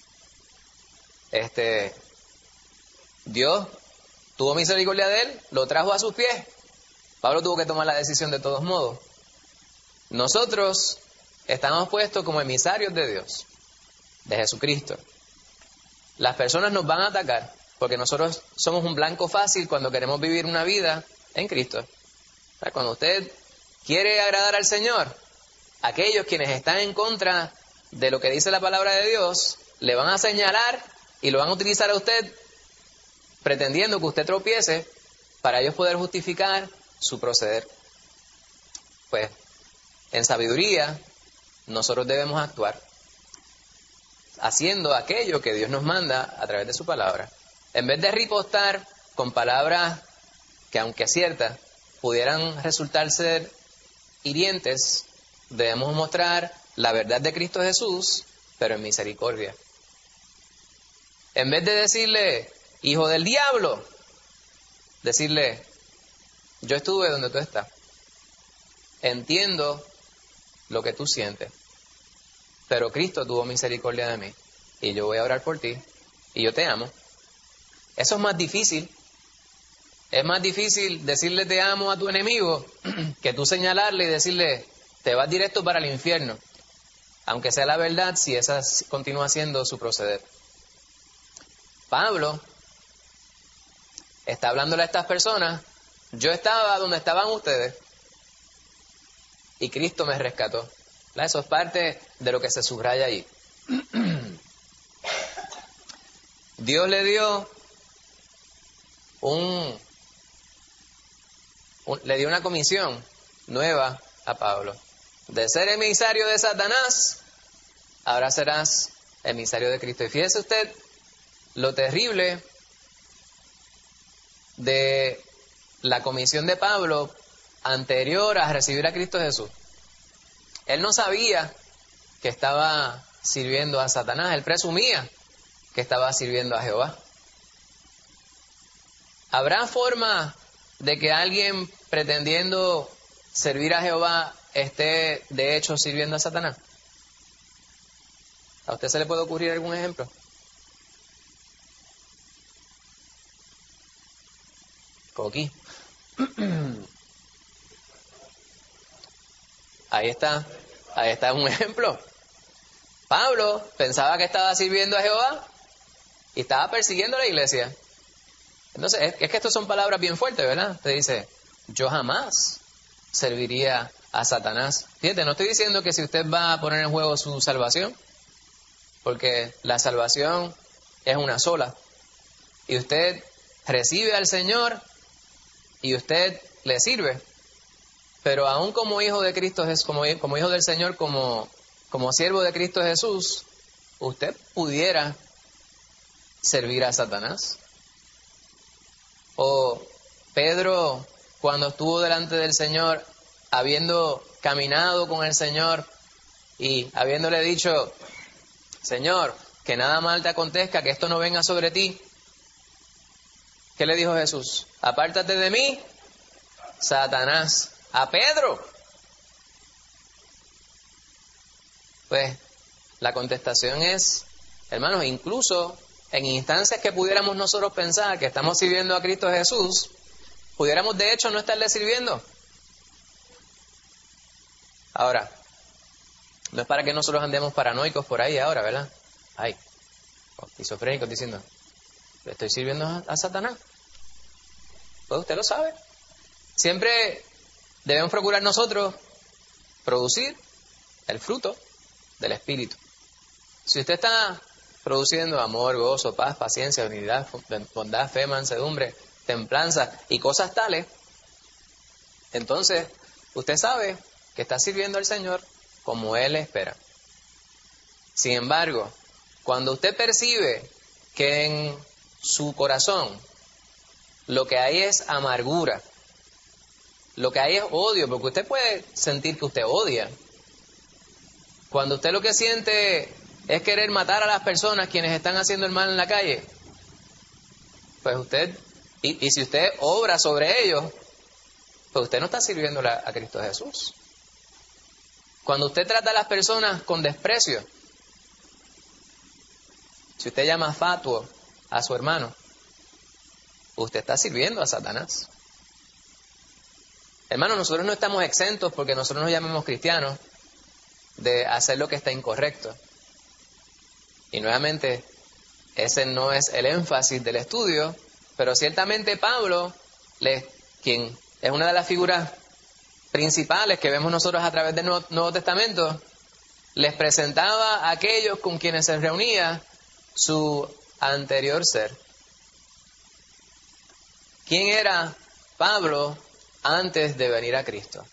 Dios tuvo misericordia de él, lo trajo a sus pies. Pablo tuvo que tomar la decisión de todos modos. Nosotros estamos puestos como emisarios de Dios, de Jesucristo. Las personas nos van a atacar porque nosotros somos un blanco fácil cuando queremos vivir una vida en Cristo. O sea, cuando usted quiere agradar al Señor, aquellos quienes están en contra de lo que dice la palabra de Dios, le van a señalar y lo van a utilizar a usted pretendiendo que usted tropiece para ellos poder justificar su proceder. Pues, en sabiduría, nosotros debemos actuar haciendo aquello que Dios nos manda a través de su palabra. En vez de ripostar con palabras que, aunque ciertas, pudieran resultar ser hirientes, debemos mostrar la verdad de Cristo Jesús, pero en misericordia. En vez de decirle, hijo del diablo, decirle, yo estuve donde tú estás. Entiendo lo que tú sientes, pero Cristo tuvo misericordia de mí y yo voy a orar por ti y yo te amo. Eso es más difícil. Es más difícil decirle te amo a tu enemigo que tú señalarle y decirle te vas directo para el infierno, aunque sea la verdad si esa continúa siendo su proceder. Pablo está hablándole a estas personas, yo estaba donde estaban ustedes y Cristo me rescató. Eso es parte de lo que se subraya ahí. Dios le dio le dio una comisión nueva a Pablo. De ser emisario de Satanás, ahora serás emisario de Cristo. Y fíjese usted lo terrible de la comisión de Pablo anterior a recibir a Cristo Jesús. Él no sabía que estaba sirviendo a Satanás, él presumía que estaba sirviendo a Jehová. ¿Habrá forma de que alguien pretendiendo servir a Jehová esté de hecho sirviendo a Satanás? ¿A usted se le puede ocurrir algún ejemplo? Coqui. Ahí está un ejemplo. Pablo pensaba que estaba sirviendo a Jehová y estaba persiguiendo a la iglesia. Entonces, es que estas son palabras bien fuertes, ¿verdad? Usted dice, yo jamás serviría a Satanás. Fíjate, no estoy diciendo que si usted va a poner en juego su salvación, porque la salvación es una sola. Y usted recibe al Señor y usted le sirve. Pero aún como hijo de Cristo, como hijo del Señor, como siervo de Cristo Jesús, usted pudiera servir a Satanás. O Pedro, cuando estuvo delante del Señor, habiendo caminado con el Señor y habiéndole dicho, Señor, que nada mal te acontezca, que esto no venga sobre ti. ¿Qué le dijo Jesús? Apártate de mí, Satanás. A Pedro. Pues la contestación es, hermanos, incluso en instancias que pudiéramos nosotros pensar que estamos sirviendo a Cristo Jesús, pudiéramos de hecho no estarle sirviendo. Ahora, no es para que nosotros andemos paranoicos por ahí ahora, ¿verdad? Ay, esquizofrénicos diciendo, ¿le estoy sirviendo a Satanás? Pues usted lo sabe. Siempre debemos procurar nosotros producir el fruto del Espíritu. Si usted está produciendo amor, gozo, paz, paciencia, unidad, bondad, fe, mansedumbre, templanza y cosas tales, entonces usted sabe que está sirviendo al Señor como Él espera. Sin embargo, cuando usted percibe que en su corazón lo que hay es amargura, lo que hay es odio, porque usted puede sentir que usted odia. Cuando usted lo que siente es querer matar a las personas quienes están haciendo el mal en la calle, pues usted, y si usted obra sobre ellos, pues usted no está sirviéndole a Cristo Jesús. Cuando usted trata a las personas con desprecio, si usted llama fatuo a su hermano, usted está sirviendo a Satanás. Hermanos, nosotros no estamos exentos porque nosotros nos llamemos cristianos de hacer lo que está incorrecto. Y nuevamente, ese no es el énfasis del estudio, pero ciertamente Pablo, quien es una de las figuras principales que vemos nosotros a través del Nuevo Testamento, les presentaba a aquellos con quienes se reunía su anterior ser. ¿Quién era Pablo antes de venir a Cristo?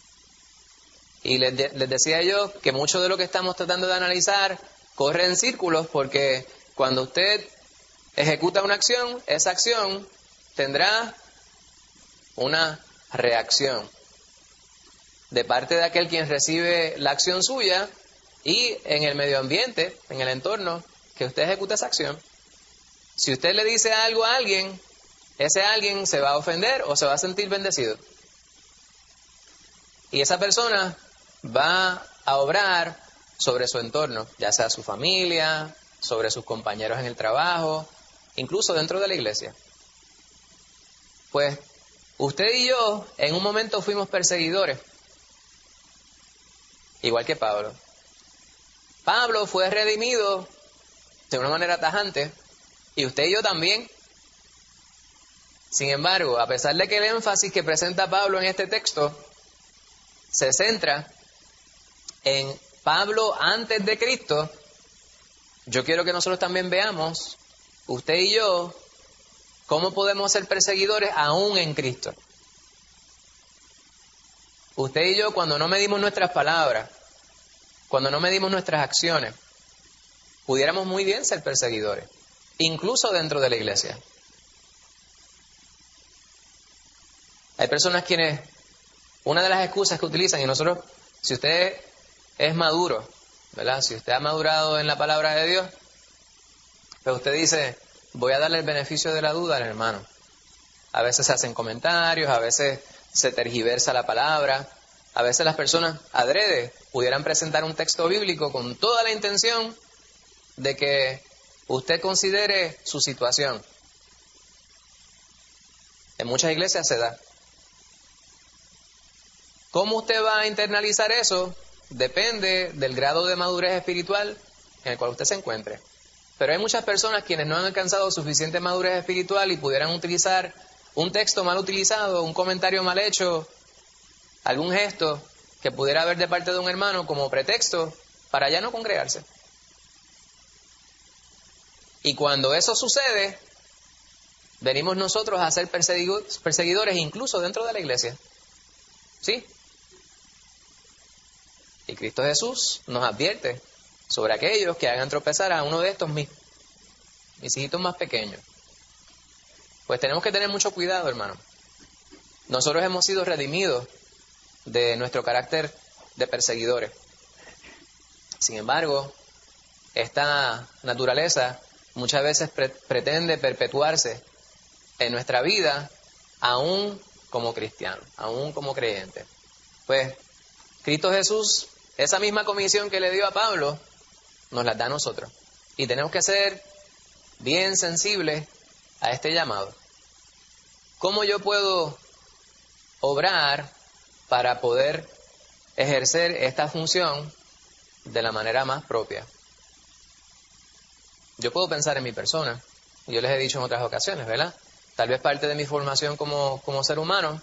Y les decía yo que mucho de lo que estamos tratando de analizar corre en círculos, porque cuando usted ejecuta una acción, esa acción tendrá una reacción de parte de aquel quien recibe la acción suya y en el medio ambiente, en el entorno, que usted ejecuta esa acción. Si usted le dice algo a alguien, ese alguien se va a ofender o se va a sentir bendecido. Y esa persona va a obrar sobre su entorno, ya sea su familia, sobre sus compañeros en el trabajo, incluso dentro de la iglesia. Pues usted y yo en un momento fuimos perseguidores, igual que Pablo. Pablo fue redimido de una manera tajante y usted y yo también. Sin embargo, a pesar de que el énfasis que presenta Pablo en este texto se centra en Pablo antes de Cristo, yo quiero que nosotros también veamos, usted y yo, cómo podemos ser perseguidores aún en Cristo. Usted y yo, cuando no medimos nuestras palabras, cuando no medimos nuestras acciones, pudiéramos muy bien ser perseguidores, incluso dentro de la iglesia. Hay personas quienes, una de las excusas que utilizan, y nosotros, si usted es maduro, ¿verdad? Si usted ha madurado en la palabra de Dios, pues usted dice, voy a darle el beneficio de la duda al hermano. A veces se hacen comentarios, a veces se tergiversa la palabra, a veces las personas adrede pudieran presentar un texto bíblico con toda la intención de que usted considere su situación. En muchas iglesias se da. ¿Cómo usted va a internalizar eso? Depende del grado de madurez espiritual en el cual usted se encuentre. Pero hay muchas personas quienes no han alcanzado suficiente madurez espiritual y pudieran utilizar un texto mal utilizado, un comentario mal hecho, algún gesto que pudiera haber de parte de un hermano como pretexto para ya no congregarse. Y cuando eso sucede, venimos nosotros a ser perseguidores incluso dentro de la iglesia. ¿Sí? Y Cristo Jesús nos advierte sobre aquellos que hagan tropezar a uno de estos mis hijitos más pequeños. Pues tenemos que tener mucho cuidado, hermano. Nosotros hemos sido redimidos de nuestro carácter de perseguidores. Sin embargo, esta naturaleza muchas veces pretende perpetuarse en nuestra vida aún como cristianos, aún como creyentes. Pues Cristo Jesús, esa misma comisión que le dio a Pablo, nos la da a nosotros. Y tenemos que ser bien sensibles a este llamado. ¿Cómo yo puedo obrar para poder ejercer esta función de la manera más propia? Yo puedo pensar en mi persona, y yo les he dicho en otras ocasiones, ¿verdad? Tal vez parte de mi formación como ser humano,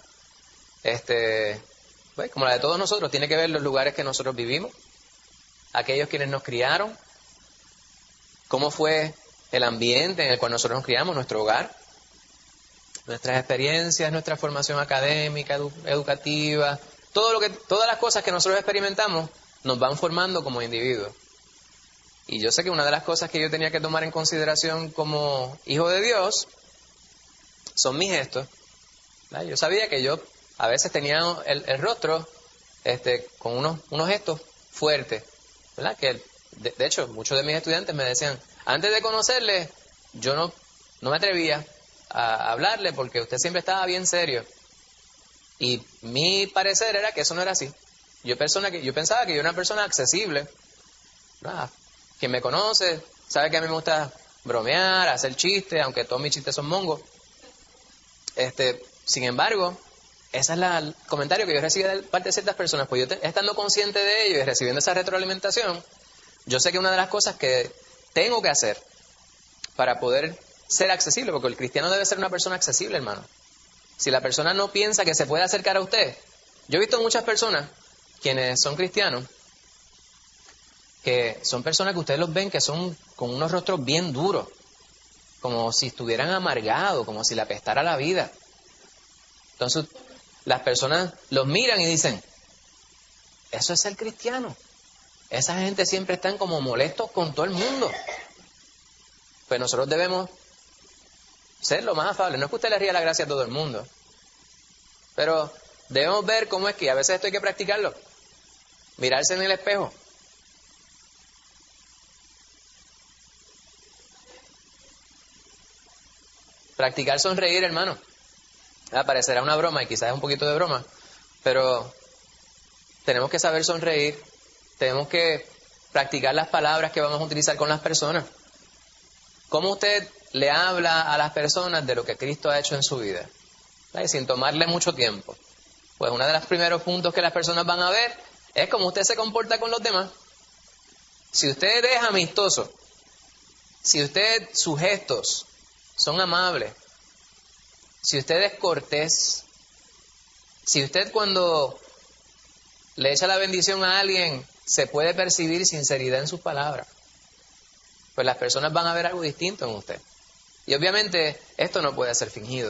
pues, como la de todos nosotros, tiene que ver los lugares que nosotros vivimos, aquellos quienes nos criaron, cómo fue el ambiente en el cual nosotros nos criamos, nuestro hogar, nuestras experiencias, nuestra formación académica, educativa, todas las cosas que nosotros experimentamos nos van formando como individuos. Y yo sé que una de las cosas que yo tenía que tomar en consideración como hijo de Dios son mis gestos. ¿Verdad? Yo sabía que yo a veces tenía el rostro con unos gestos fuertes, ¿verdad? Que de hecho muchos de mis estudiantes me decían, antes de conocerle, yo no me atrevía a hablarle porque usted siempre estaba bien serio. Y mi parecer era que eso no era así. Yo pensaba que yo era una persona accesible, ¿verdad? Quien me conoce sabe que a mí me gusta bromear, hacer chistes, aunque todos mis chistes son mongos. Sin embargo, ese es el comentario que yo recibí de parte de ciertas personas. Pues yo estando consciente de ello y recibiendo esa retroalimentación, yo sé que una de las cosas que tengo que hacer para poder ser accesible, porque el cristiano debe ser una persona accesible, hermano. Si la persona no piensa que se puede acercar a usted, yo he visto muchas personas quienes son cristianos, que son personas que ustedes los ven que son con unos rostros bien duros, como si estuvieran amargados, como si le apestara la vida. Entonces, las personas los miran y dicen, eso es ser cristiano. Esa gente siempre están como molestos con todo el mundo. Pues nosotros debemos ser lo más afable. No es que usted le ría la gracia a todo el mundo, pero debemos ver cómo es que a veces esto hay que practicarlo. Mirarse en el espejo. Practicar sonreír, hermano. Parecerá una broma y quizás es un poquito de broma, pero tenemos que saber sonreír. Tenemos que practicar las palabras que vamos a utilizar con las personas. ¿Cómo usted le habla a las personas de lo que Cristo ha hecho en su vida? Sin tomarle mucho tiempo. Pues uno de los primeros puntos que las personas van a ver es cómo usted se comporta con los demás. Si usted es amistoso, si sus gestos son amables, si usted es cortés, si usted cuando le echa la bendición a alguien se puede percibir sinceridad en sus palabras, pues las personas van a ver algo distinto en usted. Y obviamente esto no puede ser fingido.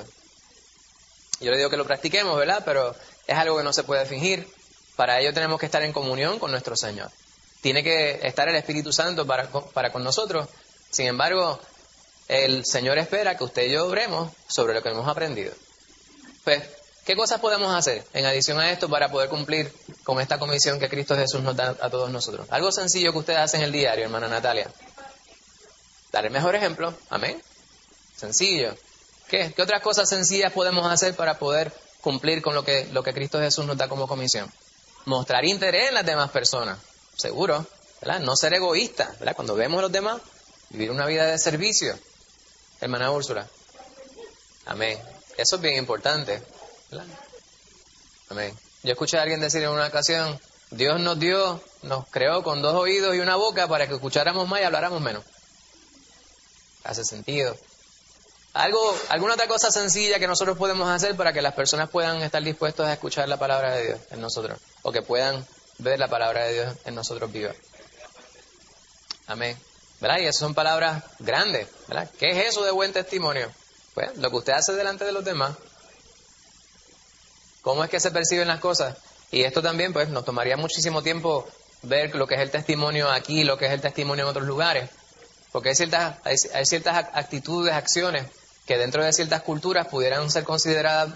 Yo le digo que lo practiquemos, ¿verdad? Pero es algo que no se puede fingir. Para ello tenemos que estar en comunión con nuestro Señor. Tiene que estar el Espíritu Santo para con nosotros. Sin embargo, el Señor espera que usted y yo obremos sobre lo que hemos aprendido. Pues, ¿qué cosas podemos hacer en adición a esto para poder cumplir con esta comisión que Cristo Jesús nos da a todos nosotros? Algo sencillo que usted hace en el diario, hermana Natalia. Dar el mejor ejemplo. Amén. Sencillo. ¿Qué otras cosas sencillas podemos hacer para poder cumplir con lo que Cristo Jesús nos da como comisión? Mostrar interés en las demás personas. Seguro, ¿verdad? No ser egoísta, ¿verdad? Cuando vemos a los demás, vivir una vida de servicio. Hermana Úrsula. Amén. Eso es bien importante, ¿verdad? Amén. Yo escuché a alguien decir en una ocasión, Dios nos creó con 2 oídos y una boca para que escucháramos más y habláramos menos. Hace sentido. ¿Alguna otra cosa sencilla que nosotros podemos hacer para que las personas puedan estar dispuestos a escuchar la palabra de Dios en nosotros? O que puedan ver la palabra de Dios en nosotros viva. Amén. ¿Verdad? Y esas son palabras grandes, ¿verdad? ¿Qué es eso de buen testimonio? Pues lo que usted hace delante de los demás. ¿Cómo es que se perciben las cosas? Y esto también, pues, nos tomaría muchísimo tiempo ver lo que es el testimonio aquí, lo que es el testimonio en otros lugares. Porque hay ciertas actitudes, acciones que dentro de ciertas culturas pudieran ser consideradas,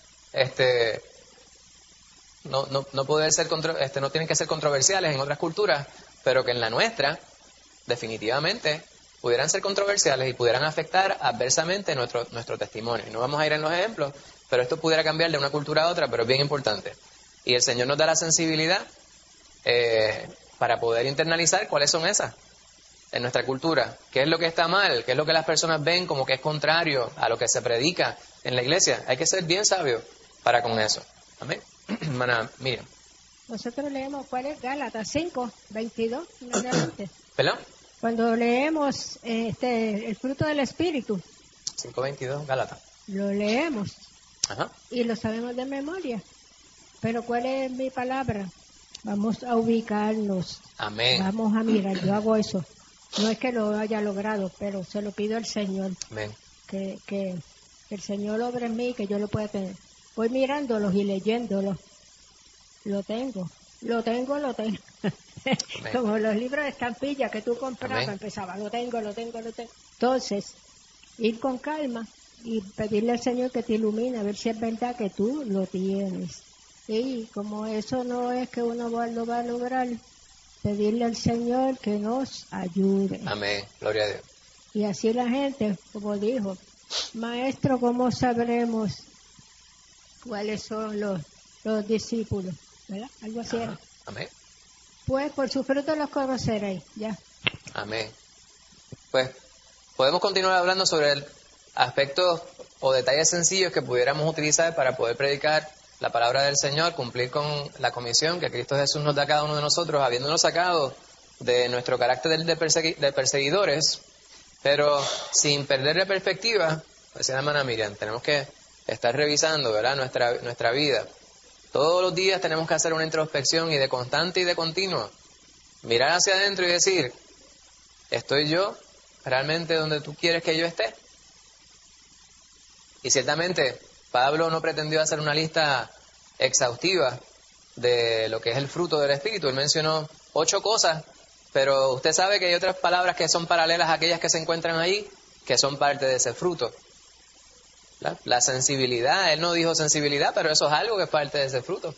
no tienen que ser controversiales en otras culturas, pero que en la nuestra, definitivamente, pudieran ser controversiales y pudieran afectar adversamente nuestro testimonio. Y no vamos a ir en los ejemplos, pero esto pudiera cambiar de una cultura a otra, pero es bien importante. Y el Señor nos da la sensibilidad para poder internalizar cuáles son esas en nuestra cultura, qué es lo que está mal, qué es lo que las personas ven como que es contrario a lo que se predica en la iglesia. Hay que ser bien sabio para con eso. Amén. Hermana Miriam. Nosotros leemos, ¿cuál es? Gálatas 5, 22. ¿Perdón? Cuando leemos el fruto del Espíritu. 5:22, Gálatas. Lo leemos. Ajá. Y lo sabemos de memoria. Pero ¿cuál es mi palabra? Vamos a ubicarnos. Amén. Vamos a mirar, yo hago eso. No es que lo haya logrado, pero se lo pido al Señor. Amén. Que el Señor obre en mí, que yo lo pueda tener. Voy mirándolos y leyéndolos. Lo tengo. Como los libros de estampillas que tú comprabas, empezaba, lo tengo. Entonces, ir con calma y pedirle al Señor que te ilumine, a ver si es verdad que tú lo tienes. Y como eso no es que uno lo va a lograr, pedirle al Señor que nos ayude. Amén, gloria a Dios. Y así la gente, como dijo, Maestro, ¿cómo sabremos cuáles son los discípulos? ¿Verdad? Algo así era. Amén. Pues por su fruto los conoceréis, ya. Amén. Pues podemos continuar hablando sobre aspectos o detalles sencillos que pudiéramos utilizar para poder predicar la palabra del Señor, cumplir con la comisión que Cristo Jesús nos da a cada uno de nosotros, habiéndonos sacado de nuestro carácter de perseguidores, pero sin perder de perspectiva, decía la hermana Miriam, tenemos que estar revisando, ¿verdad?, nuestra vida. Todos los días tenemos que hacer una introspección y de constante y de continuo. Mirar hacia adentro y decir, ¿estoy yo realmente donde tú quieres que yo esté? Y ciertamente Pablo no pretendió hacer una lista exhaustiva de lo que es el fruto del Espíritu. Él mencionó 8 cosas, pero usted sabe que hay otras palabras que son paralelas a aquellas que se encuentran ahí, que son parte de ese fruto. La sensibilidad, Él no dijo sensibilidad, pero eso es algo que es parte de ese fruto.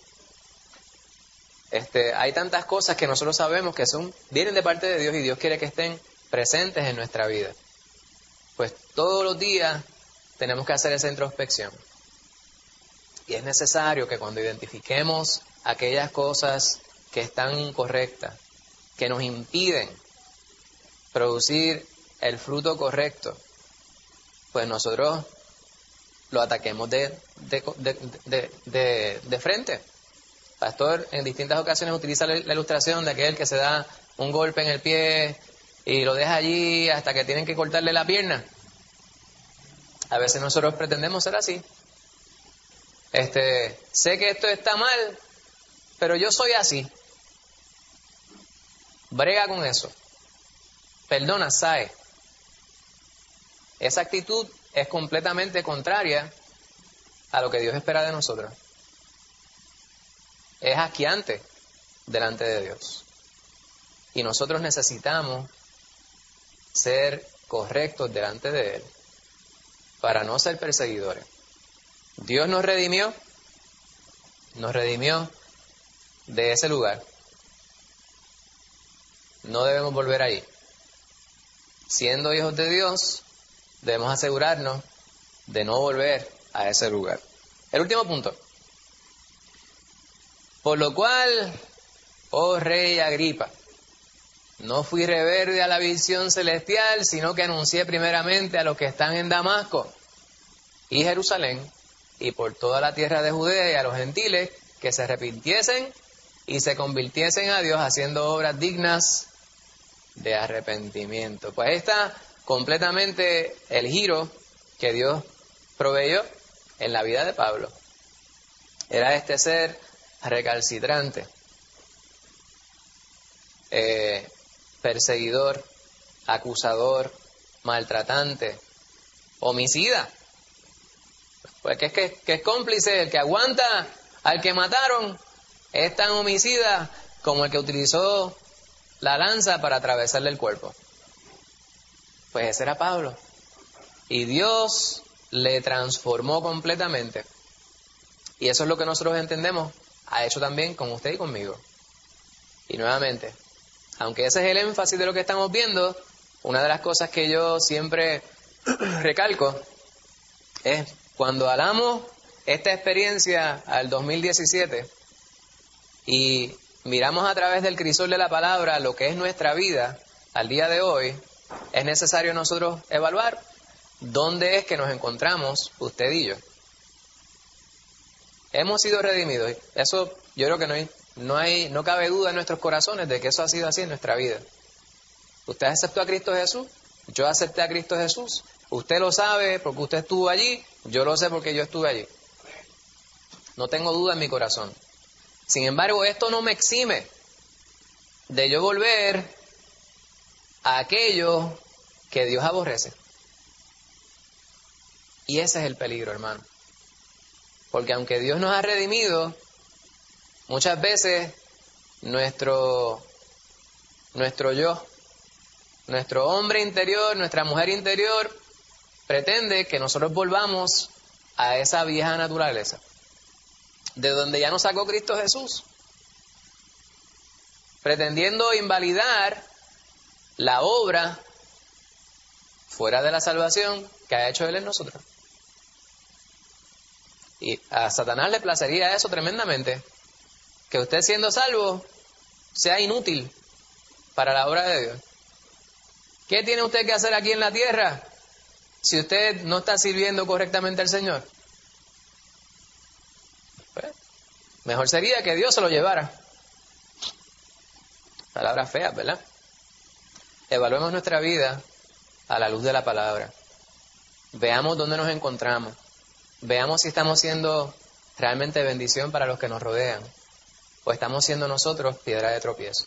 Hay tantas cosas que nosotros sabemos que vienen de parte de Dios y Dios quiere que estén presentes en nuestra vida. Pues todos los días tenemos que hacer esa introspección. Y es necesario que cuando identifiquemos aquellas cosas que están incorrectas, que nos impiden producir el fruto correcto, pues nosotros lo ataquemos de frente. Pastor en distintas ocasiones utiliza la ilustración de aquel que se da un golpe en el pie y lo deja allí hasta que tienen que cortarle la pierna. A veces nosotros pretendemos ser así. Sé que esto está mal, pero yo soy así. Brega con eso. Perdona, sabe. Esa actitud es completamente contraria a lo que Dios espera de nosotros. Es asqueante delante de Dios. Y nosotros necesitamos ser correctos delante de Él para no ser perseguidores. Dios nos redimió de ese lugar. No debemos volver ahí. Siendo hijos de Dios, debemos asegurarnos de no volver a ese lugar. El último punto. Por lo cual, oh rey Agripa, no fui rebelde a la visión celestial, sino que anuncié primeramente a los que están en Damasco y Jerusalén, y por toda la tierra de Judea y a los gentiles, que se arrepintiesen y se convirtiesen a Dios haciendo obras dignas de arrepentimiento. Pues ahí está completamente el giro que Dios proveyó en la vida de Pablo. Era ser recalcitrante, perseguidor, acusador, maltratante, homicida. Pues que es cómplice, el que aguanta al que mataron es tan homicida como el que utilizó la lanza para atravesarle el cuerpo. Pues ese era Pablo. Y Dios le transformó completamente. Y eso es lo que nosotros entendemos. Ha hecho también con usted y conmigo. Y nuevamente, aunque ese es el énfasis de lo que estamos viendo, una de las cosas que yo siempre recalco es cuando hablamos esta experiencia al 2017 y miramos a través del crisol de la palabra lo que es nuestra vida al día de hoy, es necesario nosotros evaluar dónde es que nos encontramos usted y yo. Hemos sido redimidos. Eso yo creo que no cabe duda en nuestros corazones de que eso ha sido así en nuestra vida. Usted aceptó a Cristo Jesús, yo acepté a Cristo Jesús. Usted lo sabe porque usted estuvo allí, yo lo sé porque yo estuve allí. No tengo duda en mi corazón. Sin embargo, esto no me exime de yo volver a aquello que Dios aborrece. Y ese es el peligro, hermano. Porque aunque Dios nos ha redimido, muchas veces nuestro yo, nuestro hombre interior, nuestra mujer interior, pretende que nosotros volvamos a esa vieja naturaleza, de donde ya nos sacó Cristo Jesús, pretendiendo invalidar la obra fuera de la salvación que ha hecho Él en nosotros. Y a Satanás le placería eso tremendamente, que usted siendo salvo sea inútil para la obra de Dios. ¿Qué tiene usted que hacer aquí en la tierra si usted no está sirviendo correctamente al Señor? Pues, mejor sería que Dios se lo llevara. Palabras feas, ¿verdad? Evaluemos nuestra vida a la luz de la palabra. Veamos dónde nos encontramos. Veamos si estamos siendo realmente bendición para los que nos rodean o estamos siendo nosotros piedra de tropiezo.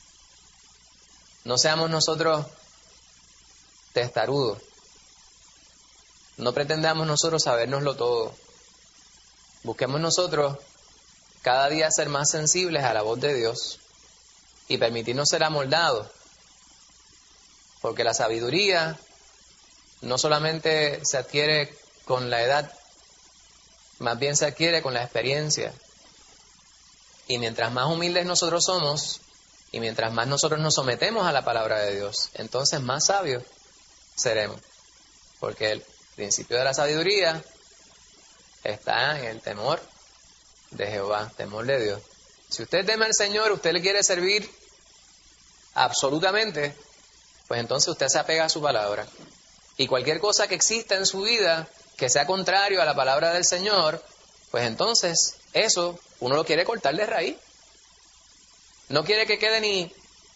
No seamos nosotros testarudos. No pretendamos nosotros sabérnoslo todo. Busquemos nosotros cada día ser más sensibles a la voz de Dios y permitirnos ser amoldados. Porque la sabiduría no solamente se adquiere con la edad, más bien se adquiere con la experiencia. Y mientras más humildes nosotros somos, y mientras más nosotros nos sometemos a la palabra de Dios, entonces más sabios seremos. Porque el principio de la sabiduría está en el temor de Jehová, temor de Dios. Si usted teme al Señor, usted le quiere servir absolutamente, pues entonces usted se apega a su palabra. Y cualquier cosa que exista en su vida que sea contrario a la palabra del Señor, pues entonces eso uno lo quiere cortar de raíz. No quiere que quede ni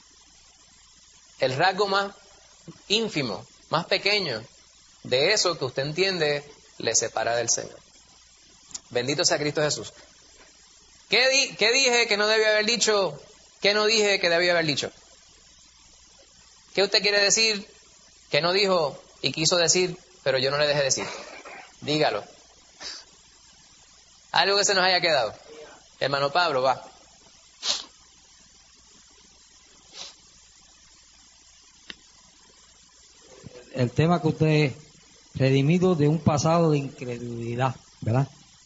el rasgo más ínfimo, más pequeño de eso que usted entiende le separa del Señor. Bendito sea Cristo Jesús. ¿Qué dije que no debía haber dicho? ¿Qué no dije que debía haber dicho? ¿Qué usted quiere decir que no dijo y quiso decir, pero yo no le dejé decir? Dígalo. Algo que se nos haya quedado. Hermano Pablo, va. El tema que usted, redimido de un pasado de incredulidad, ¿verdad?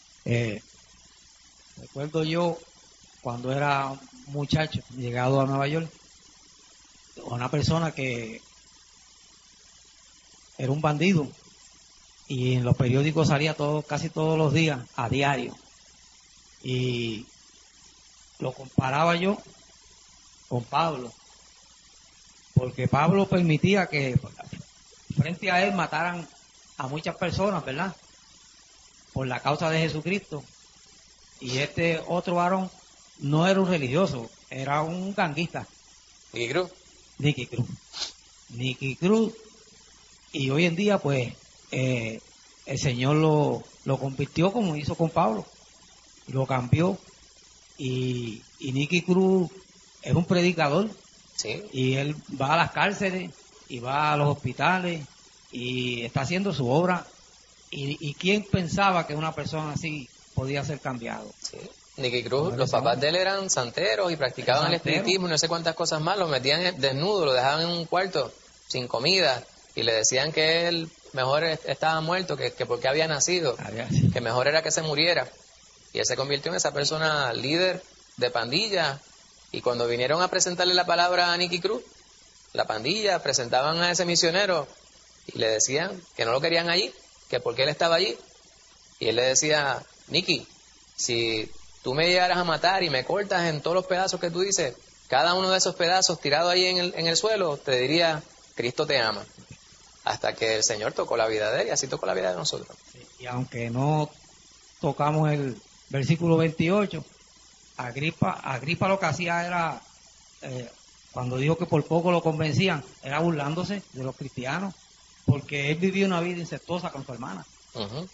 Recuerdo yo cuando era un muchacho, llegado a Nueva York, una persona que era un bandido y en los periódicos salía casi todos los días, a diario, y lo comparaba yo con Pablo, porque Pablo permitía que frente a él mataran a muchas personas, ¿verdad? Por la causa de Jesucristo. Y este otro varón no era un religioso, era un ganguista. Nicky Cruz. Y hoy en día, pues, el Señor lo convirtió como hizo con Pablo. Lo cambió. Y Nicky Cruz es un predicador. Sí. Y él va a las cárceles y va a los hospitales y está haciendo su obra. ¿Y quién pensaba que una persona así podía ser cambiado? Sí. Nicky Cruz, los papás de él eran santeros y practicaban el espiritismo y no sé cuántas cosas más. Lo metían desnudo, lo dejaban en un cuarto sin comida y le decían que él mejor estaba muerto que porque había nacido, que mejor era que se muriera. Y él se convirtió en esa persona líder de pandilla. Y cuando vinieron a presentarle la palabra a Nicky Cruz, la pandilla presentaban a ese misionero y le decían que no lo querían allí, que porque él estaba allí. Y él le decía, Nicky, si tú me llegaras a matar y me cortas en todos los pedazos que tú dices, cada uno de esos pedazos tirado ahí en el suelo, te diría, Cristo te ama. Hasta que el Señor tocó la vida de él y así tocó la vida de nosotros. Sí, y aunque no tocamos el versículo 28, Agripa lo que hacía era, cuando dijo que por poco lo convencían, era burlándose de los cristianos, porque él vivía una vida incestuosa con su hermana. Uh-huh.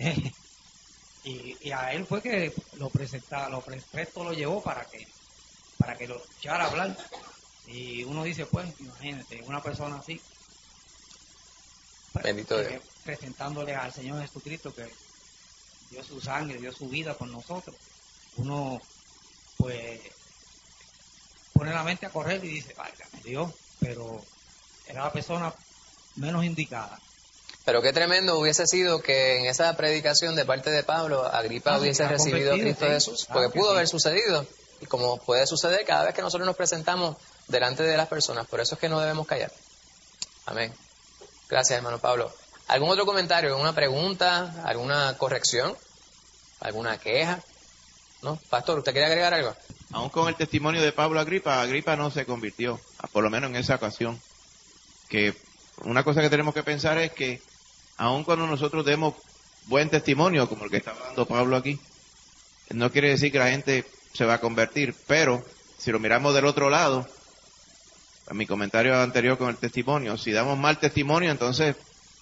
Y a él fue que presto lo llevó para que lo echara a hablar. Y uno dice, pues, imagínate, una persona así, bendito Dios, presentándole al Señor Jesucristo que dio su sangre, dio su vida por nosotros. Uno, pues, pone la mente a correr y dice, válgame Dios, pero era la persona menos indicada. Pero qué tremendo hubiese sido que en esa predicación de parte de Pablo, Agripa hubiese recibido a Cristo Jesús, porque pudo haber sucedido, y como puede suceder cada vez que nosotros nos presentamos delante de las personas, por eso es que no debemos callar. Amén. Gracias, hermano Pablo. ¿Algún otro comentario, alguna pregunta, alguna corrección, alguna queja? ¿No? Pastor, ¿usted quiere agregar algo? Aún con el testimonio de Pablo Agripa no se convirtió, por lo menos en esa ocasión. Que una cosa que tenemos que pensar es que aun cuando nosotros demos buen testimonio, como el que está dando Pablo aquí, no quiere decir que la gente se va a convertir, pero si lo miramos del otro lado, en mi comentario anterior con el testimonio, si damos mal testimonio, entonces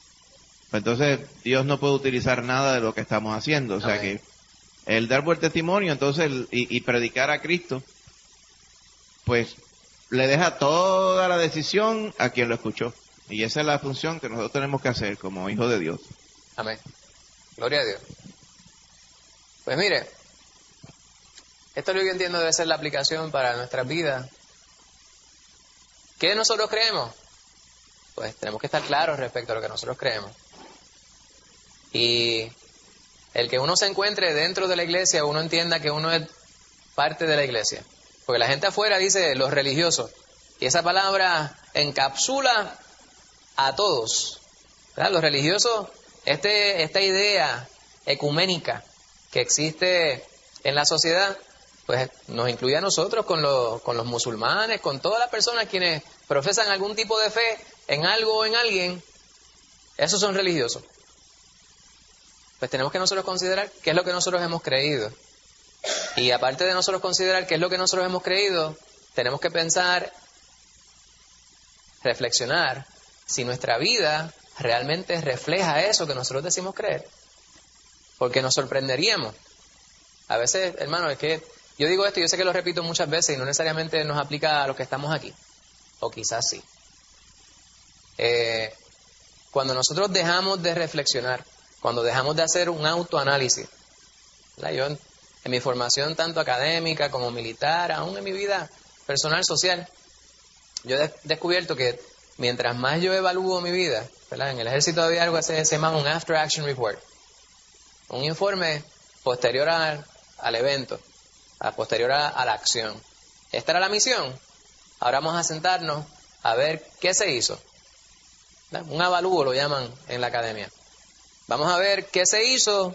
Dios no puede utilizar nada de lo que estamos haciendo. O sea que el dar buen testimonio, entonces, y predicar a Cristo, pues le deja toda la decisión a quien lo escuchó. Y esa es la función que nosotros tenemos que hacer como hijos de Dios. Amén. Gloria a Dios. Pues mire, esto es lo que entiendo debe ser la aplicación para nuestras vidas. ¿Qué nosotros creemos? Pues tenemos que estar claros respecto a lo que nosotros creemos. Y el que uno se encuentre dentro de la iglesia, uno entienda que uno es parte de la iglesia. Porque la gente afuera dice los religiosos. Y esa palabra encapsula a todos. ¿Verdad? Los religiosos, esta idea ecuménica que existe en la sociedad, pues nos incluye a nosotros con los musulmanes, con todas las personas quienes profesan algún tipo de fe en algo o en alguien. Esos son religiosos. Pues tenemos que nosotros considerar qué es lo que nosotros hemos creído. Y aparte de nosotros considerar qué es lo que nosotros hemos creído, tenemos que pensar, reflexionar, si nuestra vida realmente refleja eso que nosotros decimos creer. Porque nos sorprenderíamos. A veces, hermano, es que yo digo esto y yo sé que lo repito muchas veces y no necesariamente nos aplica a los que estamos aquí. O quizás sí. Cuando nosotros dejamos de reflexionar, cuando dejamos de hacer un autoanálisis, ¿verdad? Yo en mi formación tanto académica como militar, aún en mi vida personal, social, yo he descubierto que mientras más yo evalúo mi vida, ¿verdad? En el ejército había algo que se llama un After Action Report, un informe posterior al evento, posterior a la acción. Esta era la misión. Ahora vamos a sentarnos a ver qué se hizo. ¿Verdad? Un avalúo lo llaman en la academia. Vamos a ver qué se hizo,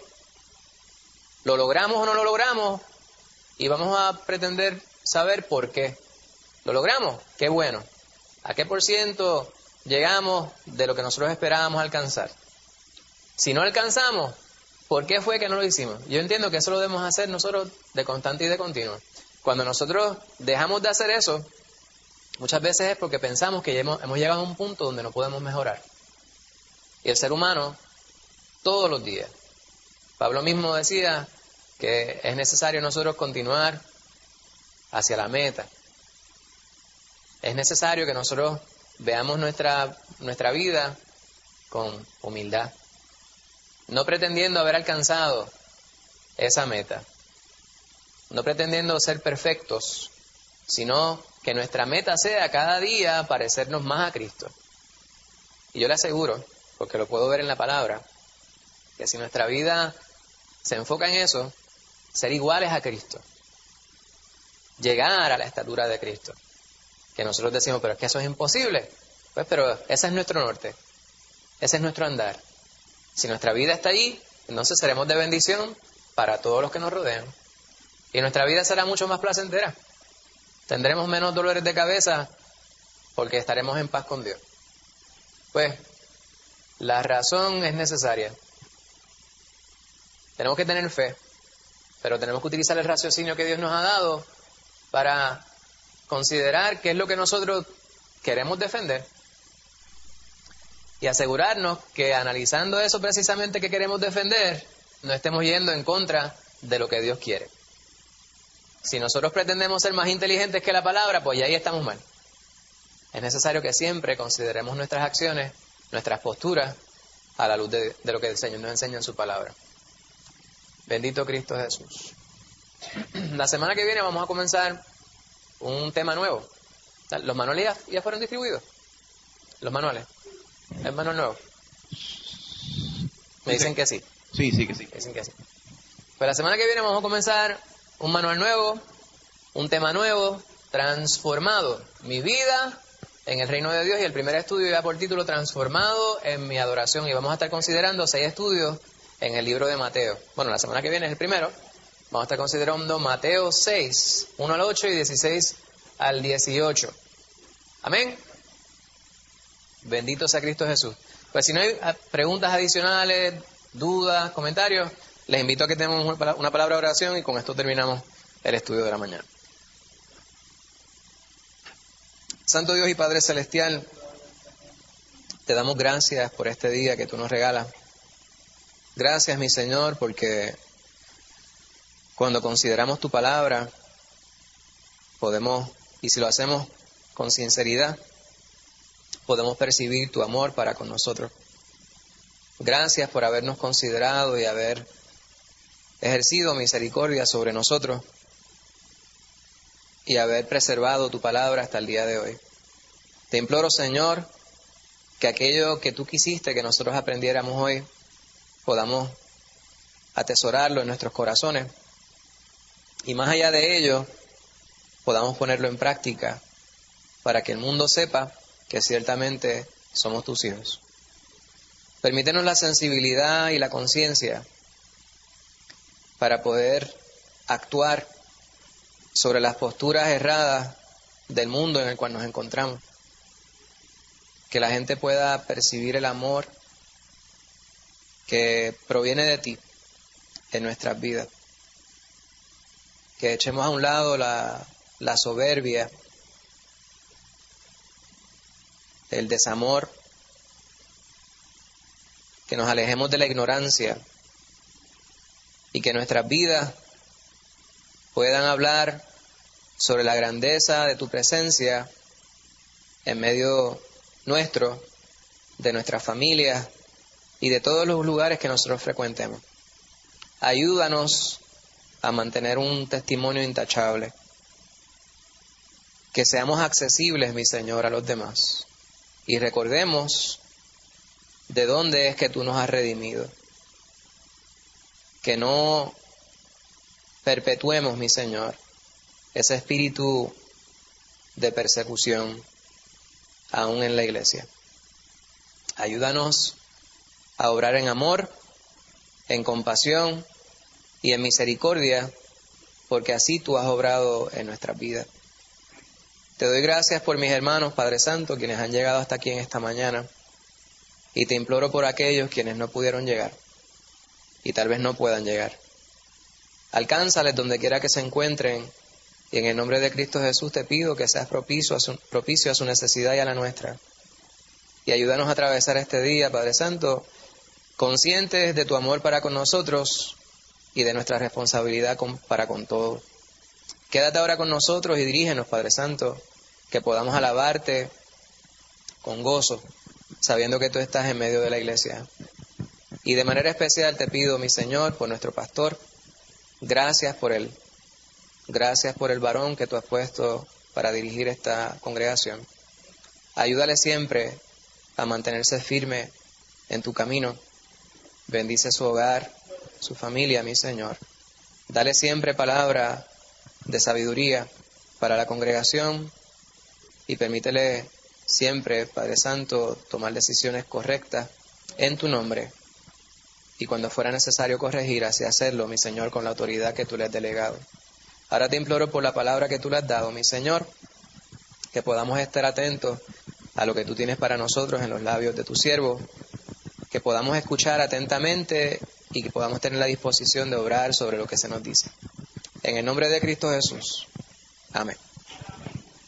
lo logramos o no lo logramos, y vamos a pretender saber por qué. ¿Lo logramos? Qué bueno. ¿A qué % llegamos de lo que nosotros esperábamos alcanzar? Si no alcanzamos, ¿por qué fue que no lo hicimos? Yo entiendo que eso lo debemos hacer nosotros de constante y de continuo. Cuando nosotros dejamos de hacer eso, muchas veces es porque pensamos que hemos llegado a un punto donde no podemos mejorar. Y el ser humano, todos los días, Pablo mismo decía que es necesario nosotros continuar hacia la meta. Es necesario que nosotros veamos nuestra vida con humildad, no pretendiendo haber alcanzado esa meta, no pretendiendo ser perfectos, sino que nuestra meta sea cada día parecernos más a Cristo. Y yo le aseguro, porque lo puedo ver en la palabra, que si nuestra vida se enfoca en eso, ser iguales a Cristo, llegar a la estatura de Cristo, que nosotros decimos, pero es que eso es imposible. Pues, pero ese es nuestro norte, ese es nuestro andar. Si nuestra vida está allí, entonces seremos de bendición para todos los que nos rodean. Y nuestra vida será mucho más placentera. Tendremos menos dolores de cabeza porque estaremos en paz con Dios. Pues, la razón es necesaria. Tenemos que tener fe, pero tenemos que utilizar el raciocinio que Dios nos ha dado para considerar qué es lo que nosotros queremos defender y asegurarnos que analizando eso precisamente que queremos defender, no estemos yendo en contra de lo que Dios quiere. Si nosotros pretendemos ser más inteligentes que la palabra, pues ya ahí estamos mal. Es necesario que siempre consideremos nuestras acciones, nuestras posturas, a la luz de lo que el Señor nos enseña en su palabra. Bendito Cristo Jesús. La semana que viene vamos a comenzar un tema nuevo. ¿Los manuales ya fueron distribuidos? ¿Los manuales? ¿El manual nuevo? Me dicen que sí. Sí, que sí. Me dicen que sí. Pues la semana que viene vamos a comenzar un manual nuevo, un tema nuevo, transformado. Mi vida en el reino de Dios, y el primer estudio lleva por título Transformado en mi adoración. Y vamos a estar considerando 6 estudios en el libro de Mateo. Bueno, la semana que viene es el primero. Vamos a estar considerando Mateo 6, 1 al 8 y 16 al 18. Amén. Bendito sea Cristo Jesús. Pues si no hay preguntas adicionales, dudas, comentarios, les invito a que tenemos una palabra de oración y con esto terminamos el estudio de la mañana. Santo Dios y Padre Celestial, te damos gracias por este día que tú nos regalas. Gracias, mi Señor, porque cuando consideramos tu palabra, podemos, y si lo hacemos con sinceridad, podemos percibir tu amor para con nosotros. Gracias por habernos considerado y haber ejercido misericordia sobre nosotros y haber preservado tu palabra hasta el día de hoy. Te imploro, Señor, que aquello que tú quisiste que nosotros aprendiéramos hoy, podamos atesorarlo en nuestros corazones y más allá de ello podamos ponerlo en práctica para que el mundo sepa que ciertamente somos tus hijos. Permítenos la sensibilidad y la conciencia para poder actuar sobre las posturas erradas del mundo en el cual nos encontramos. Que la gente pueda percibir el amor que proviene de ti en nuestras vidas. Que echemos a un lado la soberbia, el desamor, que nos alejemos de la ignorancia y que nuestras vidas puedan hablar sobre la grandeza de tu presencia en medio nuestro, de nuestras familias y de todos los lugares que nosotros frecuentemos. Ayúdanos a mantener un testimonio intachable, que seamos accesibles, mi Señor, a los demás y recordemos de dónde es que tú nos has redimido. Que no perpetuemos, mi Señor, ese espíritu de persecución aún en la iglesia. Ayúdanos a obrar en amor, en compasión y en misericordia, porque así tú has obrado en nuestras vidas. Te doy gracias por mis hermanos, Padre Santo, quienes han llegado hasta aquí en esta mañana, y te imploro por aquellos quienes no pudieron llegar y tal vez no puedan llegar. Alcánzales donde quiera que se encuentren y en el nombre de Cristo Jesús te pido que seas propicio a su necesidad y a la nuestra. Y ayúdanos a atravesar este día, Padre Santo, conscientes de tu amor para con nosotros y de nuestra responsabilidad para con todo. Quédate ahora con nosotros y dirígenos, Padre Santo, que podamos alabarte con gozo, sabiendo que tú estás en medio de la iglesia. Y de manera especial te pido, mi Señor, por nuestro pastor, gracias por él. Gracias por el varón que tú has puesto para dirigir esta congregación. Ayúdale siempre a mantenerse firme en tu camino. Bendice su hogar, su familia, mi Señor. Dale siempre palabra de sabiduría para la congregación y permítele siempre, Padre Santo, tomar decisiones correctas en tu nombre. Y cuando fuera necesario corregir, así hacerlo, mi Señor, con la autoridad que tú le has delegado. Ahora te imploro por la palabra que tú le has dado, mi Señor, que podamos estar atentos a lo que tú tienes para nosotros en los labios de tu siervo, que podamos escuchar atentamente y que podamos tener la disposición de obrar sobre lo que se nos dice. En el nombre de Cristo Jesús. Amén.